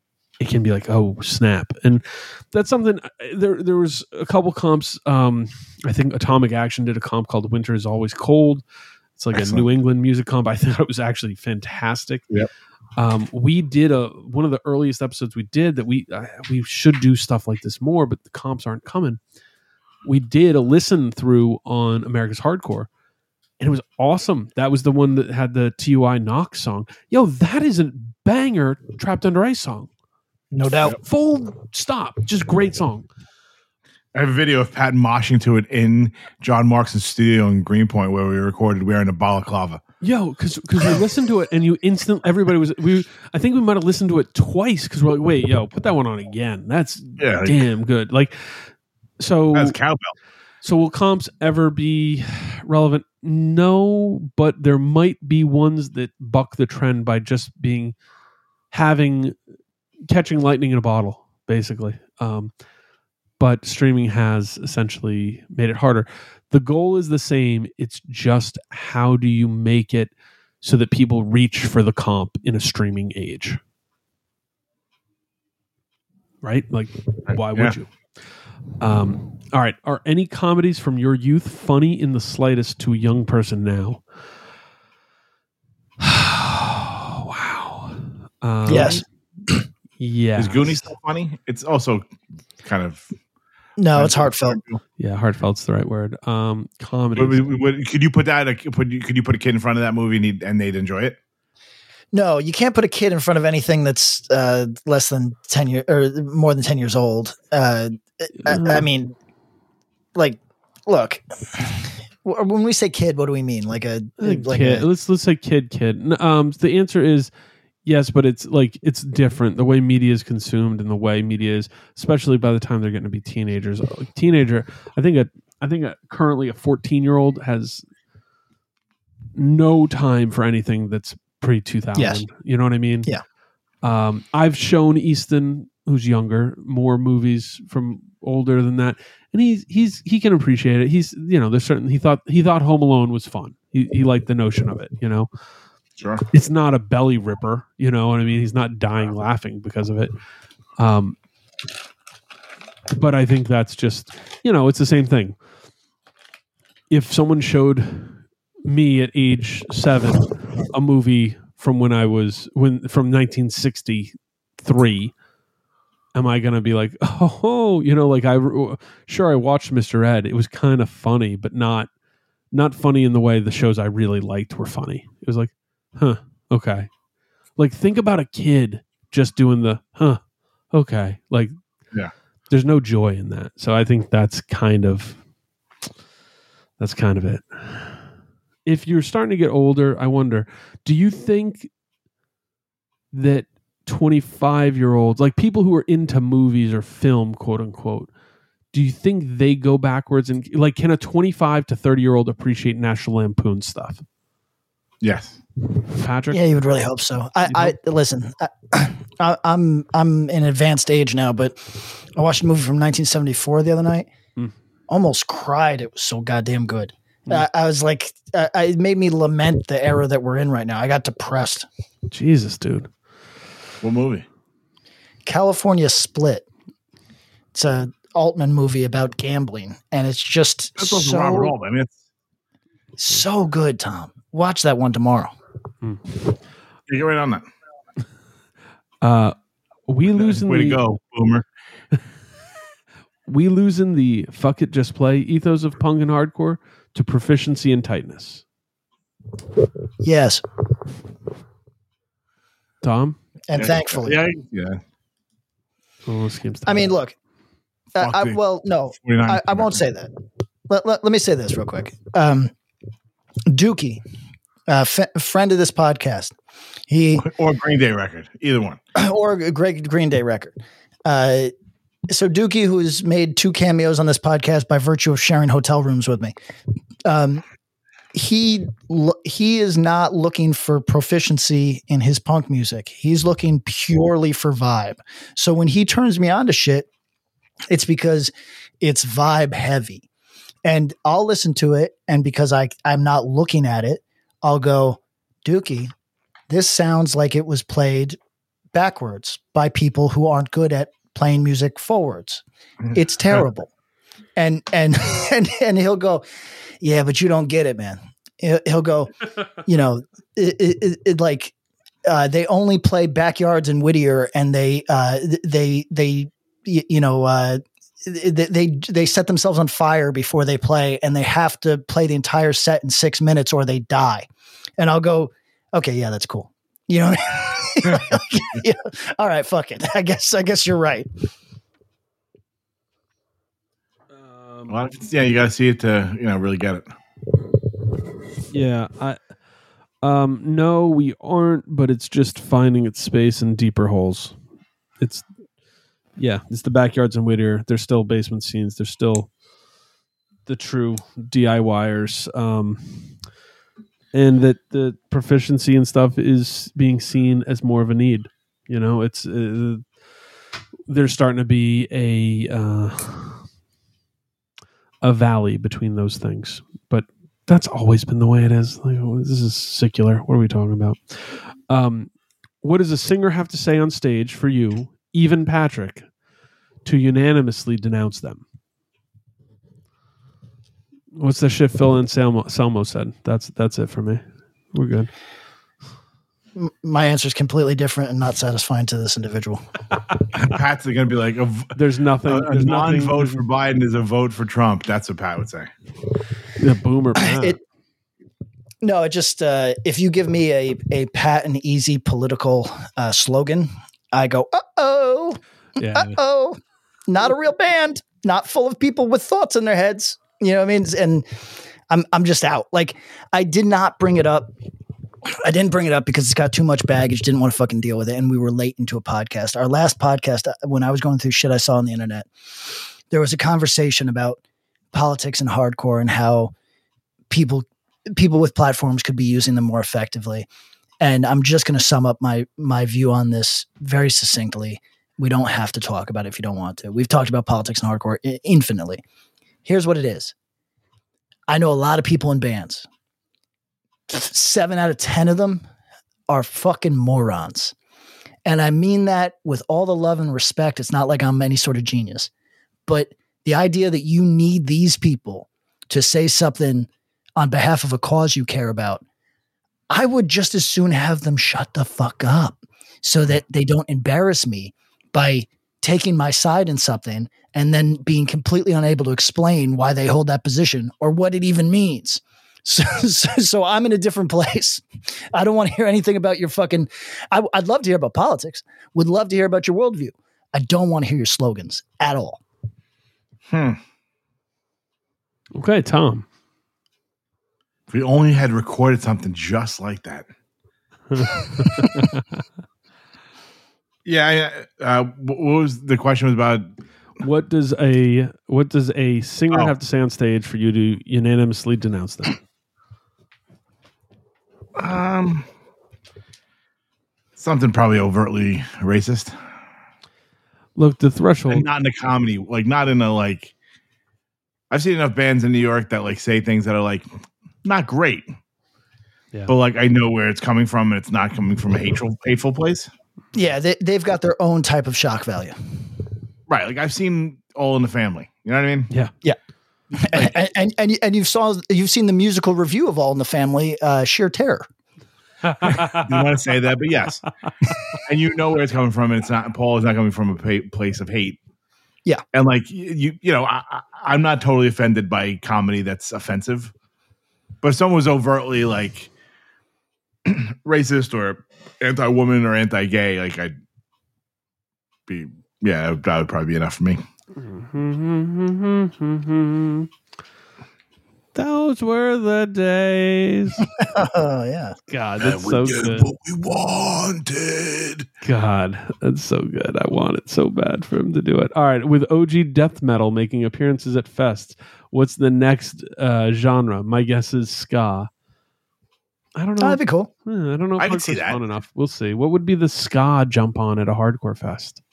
it can be like, oh snap. And that's something there, there was a couple comps. Um, I think Atomic Action did a comp called Winter is Always Cold. It's like Excellent. a New England music comp. I thought it was actually fantastic. Yep. Um, we did a, one of the earliest episodes we did that we, uh, we should do stuff like this more, but the comps aren't coming. We did a listen through on America's Hardcore. And it was awesome. That was the one that had the T U I Knox song. Yo, that is a banger Trapped Under Ice song. No doubt. Full stop. Just great song. I have a video of Pat moshing to it in John Marks' studio in Greenpoint where we recorded wearing a balaclava. Yo, because because we listened to it and you instant everybody was we. I think we might have listened to it twice because we're like, wait, yo, put that one on again. That's yeah, like, damn good. Like so. That's cowbell. So will comps ever be relevant? No, but there might be ones that buck the trend by just being having catching lightning in a bottle, basically. Um, but streaming has essentially made it harder. The goal is the same. It's just how do you make it so that people reach for the comp in a streaming age? Right? Like, why yeah. would you? Um, all right. Are any comedies from your youth funny in the slightest to a young person now? Wow. Um, Yes. Yeah. Is Goonies still funny? It's also kind of No, it's heartfelt. Yeah, heartfelt's the right word. Um, comedy. Could you put that? Could you could you put a kid in front of that movie and, he'd, and they'd enjoy it? No, you can't put a kid in front of anything that's uh, less than ten years or more than ten years old. Uh, I, I mean, like, look, when we say kid, what do we mean? Like a like kid. A, let's let's say kid, kid. Um, the answer is yes, but it's like it's different. The way media is consumed and the way media is, especially by the time they're getting to be teenagers. Like teenager, I think a I think a, currently a fourteen year old has no time for anything that's pre two thousand. Yes. You know what I mean? Yeah. Um, I've shown Easton, who's younger, more movies from older than that, and he's he's he can appreciate it. He's you know there's certain he thought he thought Home Alone was fun. He he liked the notion of it. You know, sure. It's not a belly ripper. You know what I mean? He's not dying laughing because of it. Um, but I think that's just you know it's the same thing. If someone showed me at age seven a movie from when I was when from nineteen sixty-three, am I going to be like, oh, you know, like I sure I watched Mister Ed. It was kind of funny, but not not funny in the way the shows I really liked were funny. It was like, huh, okay. Like think about a kid just doing the huh, okay. Like yeah, there's no joy in that. So I think that's kind of that's kind of it. If you're starting to get older, I wonder, do you think that twenty-five year olds, like people who are into movies or film, quote unquote, do you think they go backwards and like, can a twenty-five to thirty year old appreciate National Lampoon stuff? Yes. Patrick? Yeah, you would really hope so. I, I listen, I, I, I'm, I'm in advanced age now, but I watched a movie from nineteen seventy-four the other night. Mm. Almost cried. It was so goddamn good. I, I was like, uh, it made me lament the era that we're in right now. I got depressed. Jesus, dude. What movie? California Split. It's a Altman movie about gambling, and it's just That's also so, Robert Altman. I mean, it's so good, Tom. Watch that one tomorrow. you get right on that. Uh, we losing Way the, to go, Boomer. we losing the fuck it, just play ethos of punk and hardcore to proficiency and tightness. Yes. Tom? And yeah, thankfully. Yeah, yeah. Oh, this game's I mean, look. Uh, Fuck I, the well, no, I, I won't say that. Let, let, let me say this real quick. Um, Dookie, uh, f- friend of this podcast, he or Green Day record, either one, or a great Green Day record. Uh, so Dookie, who has made two cameos on this podcast by virtue of sharing hotel rooms with me, um, he he is not looking for proficiency in his punk music. He's looking purely for vibe. So when he turns me on to shit, it's because it's vibe heavy, and I'll listen to it. And because I I'm not looking at it, I'll go, Dookie, this sounds like it was played backwards by people who aren't good at playing music forwards. It's terrible. And, and, and, and he'll go, yeah, but you don't get it, man. He'll, he'll go, you know, it, it, it like, uh, they only play Backyards in Whittier, and they, uh, they, they, you know, uh, they, they, they set themselves on fire before they play, and they have to play the entire set in six minutes or they die. And I'll go, okay, yeah, that's cool. You know, yeah, all right, fuck it. I guess, I guess you're right. Um, Well, yeah, you got to see it to, you know, really get it. Yeah, I um no, we aren't, but it's just finding its space in deeper holes. It's yeah, it's the Backyards in Whittier. There's still basement scenes. There's still the true DIYers. Um and that the proficiency and stuff is being seen as more of a need. You know, it's uh, there's starting to be a uh, a valley between those things, but that's always been the way it is. Like, oh, this is secular. What are we talking about? Um, what does a singer have to say on stage for you, even Patrick, to unanimously denounce them? What's the shit Phil and Selmo, Selmo said? That's that's it for me. We're good. My answer is completely different and not satisfying to this individual. Pat's going to be like, a, There's nothing. a, a there's nothing. non-vote for Biden is a vote for Trump. That's what Pat would say. Yeah, boomer. Pat. It, no, it just uh, if you give me a a pat and easy political uh, slogan, I go, uh oh, yeah. uh oh, not a real band, not full of people with thoughts in their heads. You know what I mean? And I'm I'm just out. Like, I did not bring it up. I didn't bring it up because it's got too much baggage. Didn't want to fucking deal with it, and we were late into a podcast. Our last podcast, when I was going through shit I saw on the internet, there was a conversation about politics and hardcore and how people people with platforms could be using them more effectively. And I'm just going to sum up my my view on this very succinctly. We don't have to talk about it if you don't want to. We've talked about politics and hardcore infinitely. Here's what it is. I know a lot of people in bands. Seven out of ten of them are fucking morons. And I mean that with all the love and respect. It's not like I'm any sort of genius. But the idea that you need these people to say something on behalf of a cause you care about, I would just as soon have them shut the fuck up so that they don't embarrass me by taking my side in something and then being completely unable to explain why they hold that position or what it even means. So, so, so I'm in a different place. I don't want to hear anything about your fucking, I, I'd love to hear about politics. Would love to hear about your worldview. I don't want to hear your slogans at all. Hmm. Okay, Tom. If we only had recorded something just like that. Yeah. Uh, what was the question was about? What does a what does a singer Oh. have to say on stage for you to unanimously denounce them? Um, something probably overtly racist, Look, the threshold. and not in a comedy, like not in a like. I've seen enough bands in New York that like say things that are like not great, Yeah. but like I know where it's coming from, and it's not coming from a hateful, hateful place. Yeah, they, they've got their own type of shock value. Right. Like I've seen All in the Family. You know what I mean? Yeah. Yeah. and, and, and, and you've saw, you've seen the musical review of All in the Family, uh, Sheer Terror. Didn't want to say that, but yes. And you know where it's coming from, and it's not. Paul is not coming from a pa- place of hate. Yeah. And like you, you know, I, I, I'm not totally offended by comedy that's offensive, but if someone was overtly like racist or anti-woman or anti-gay, like I'd be, yeah, that would probably be enough for me. Those were the days. Oh, yeah. God, that's so good. what we wanted. God, that's so good. I want it so bad for him to do it. All right, with O G death metal making appearances at fests, what's the next uh, genre? My guess is ska. I don't know. Oh, that'd be cool. Eh, I don't know if I can see hardcore's that. fun enough. We'll see. What would be the ska jump on at a hardcore fest?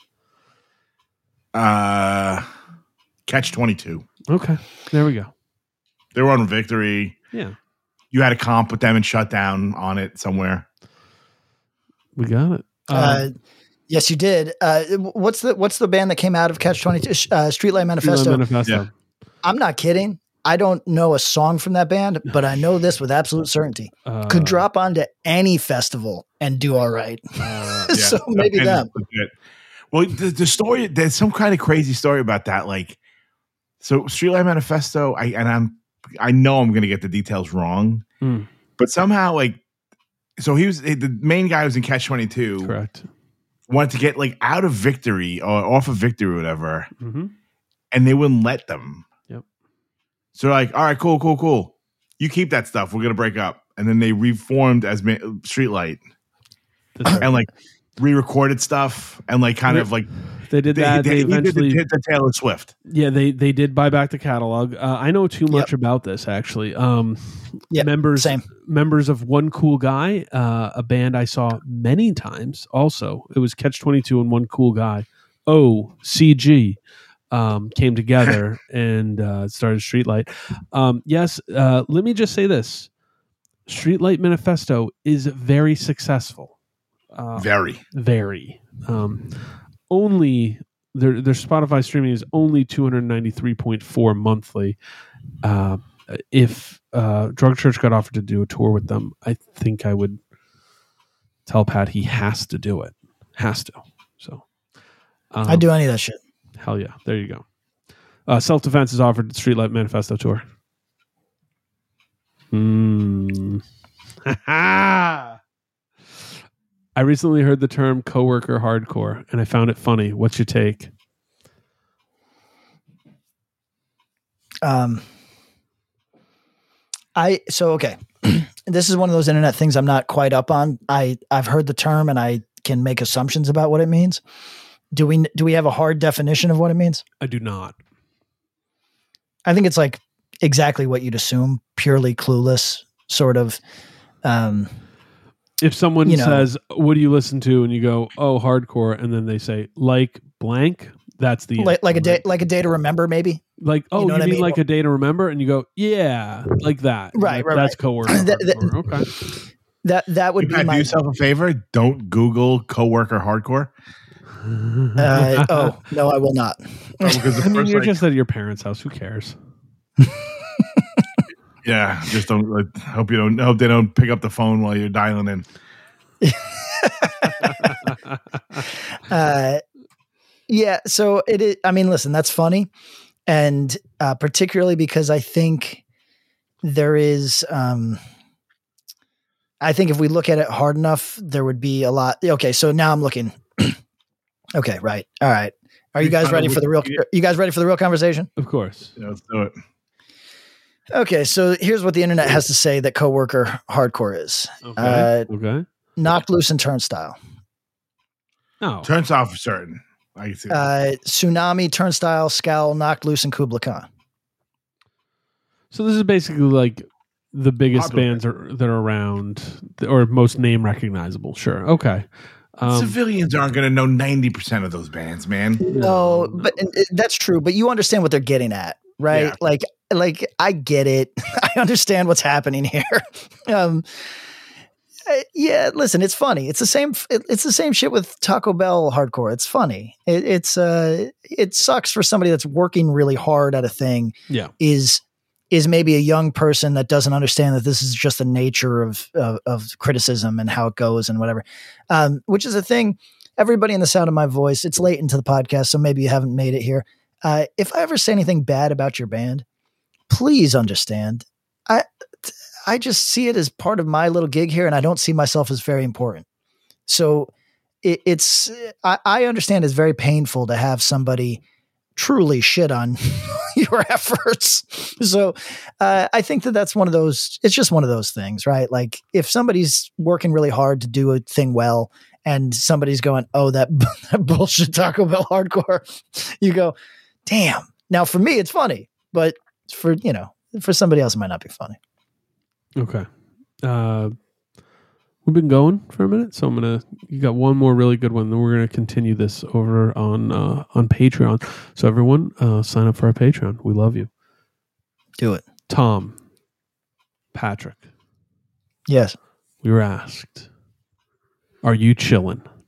Uh, Catch twenty-two. Okay, there we go. They were on Victory. Yeah, You had a comp with them and shut down on it somewhere. we got it. Uh, Yes, you did. Uh, what's the what's the band that came out of Catch twenty-two? Uh, Streetlight Manifesto. Streetlight Manifesto. Yeah. I'm not kidding. I don't know a song from that band, but I know this with absolute certainty. Uh, Could drop onto any festival and do all right. Uh, so maybe And them. legit. Well, the, the story, there's some kind of crazy story about that. Like, so Streetlight Manifesto, I and I'm, I know I'm going to get the details wrong, Hmm. but somehow, like, so he was the main guy who was in Catch twenty-two. correct. Wanted to get like out of Victory or off of Victory or whatever, Mm-hmm. and they wouldn't let them. Yep. So they're like, all right, cool, cool, cool. You keep that stuff. We're gonna break up, and then they reformed as Ma- Streetlight and like re-recorded stuff and like kind of like They did they, that. they, They, he did eventually, the, the Taylor Swift. yeah, they they did buy back the catalog. Uh, I know too much about this actually. Um, Yep, members same. members of One Cool Guy, uh, a band I saw many times. Also, it was Catch twenty-two and One Cool Guy. O C G um, came together and uh, started Streetlight. Um, yes, uh, let me just say this: Streetlight Manifesto is very successful. Uh, Very. very. Um, only their their Spotify streaming is only two hundred ninety three point four monthly. Uh, if uh, Drug Church got offered to do a tour with them, I think I would tell Pat he has to do it. Has to. So um, I'd do any of that shit. hell yeah, there you go. Uh, Self Defense is offered the Streetlight Manifesto tour. Hmm. I recently heard the term coworker hardcore, and I found it funny. What's your take? Um, I so okay. This is one of those internet things I'm not quite up on. I I've heard the term and I can make assumptions about what it means. Do we do we have a hard definition of what it means? I do not. I think it's like exactly what you'd assume, purely clueless, sort of. Um, If someone You know. says, "What do you listen to?" and you go, "Oh, hardcore," and then they say, "Like blank," that's the like like a answer, day right? like a day to remember, maybe. Like, oh, you, know what I mean mean? like a day to remember? And you go, yeah, like that. Right, That- right, That's right. coworker. That- that- hardcore. Okay. That that would You be gotta do my. yourself a favor. Don't Google coworker hardcore. Uh, oh no, I will not. Oh, because the I mean, first, you're like- just at your parents' house. Who cares? yeah. Just don't. Like, hope you don't. Hope they don't pick up the phone while you're dialing in. Uh, yeah. So it is. I mean, listen, that's funny, and uh, particularly because I think there is. Um, I think if we look at it hard enough, there would be a lot. Okay, so now I'm looking. Okay, right. All right. Are you You guys kinda ready for the real? Wikipedia. You guys ready for the real conversation? Of course. Yeah, let's do it. Okay, so here's what the internet has to say that coworker hardcore is: Okay. Uh, okay. knocked loose and turnstile, Oh. Turns off certain. I can see. that. uh, tsunami, turnstile, scowl, knocked loose, and Kubla Khan. So this is basically like the biggest Popular. bands are, that are around, or most name recognizable. Sure. Okay. Um, Civilians aren't going to know ninety percent of those bands, man. No, but and it- that's true. But you understand what they're getting at, right? Yeah. Like, like I get it. I understand what's happening here. um, uh, yeah, listen, it's funny. It's the same. it- It's the same shit with Taco Bell hardcore. It's funny. It, it's uh, it sucks for somebody that's working really hard at a thing. Yeah. Is is maybe a young person that doesn't understand that this is just the nature of of, of criticism and how it goes and whatever. Um, which is a thing. Everybody in the sound of my voice, it's late into the podcast, so maybe you haven't made it here. Uh, if I ever say anything bad about your band, please understand. I I just see it as part of my little gig here, and I don't see myself as very important. So it, it's I, I understand it's very painful to have somebody truly shit on your efforts. So uh, I think that that's one of those. It's just one of those things, right? Like if somebody's working really hard to do a thing well, and somebody's going, "Oh, that, that bullshit Taco Bell hardcore," you go, "Damn." Now for me, it's funny, but for you know, for somebody else, it might not be funny. Okay. Uh, we've been going for a minute, so I'm gonna. You got one more really good one, then we're gonna continue this over on uh, on Patreon. So everyone, uh, sign up for our Patreon. We love you. Do it. Tom, Patrick, Yes. we were asked, "Are you chilling?"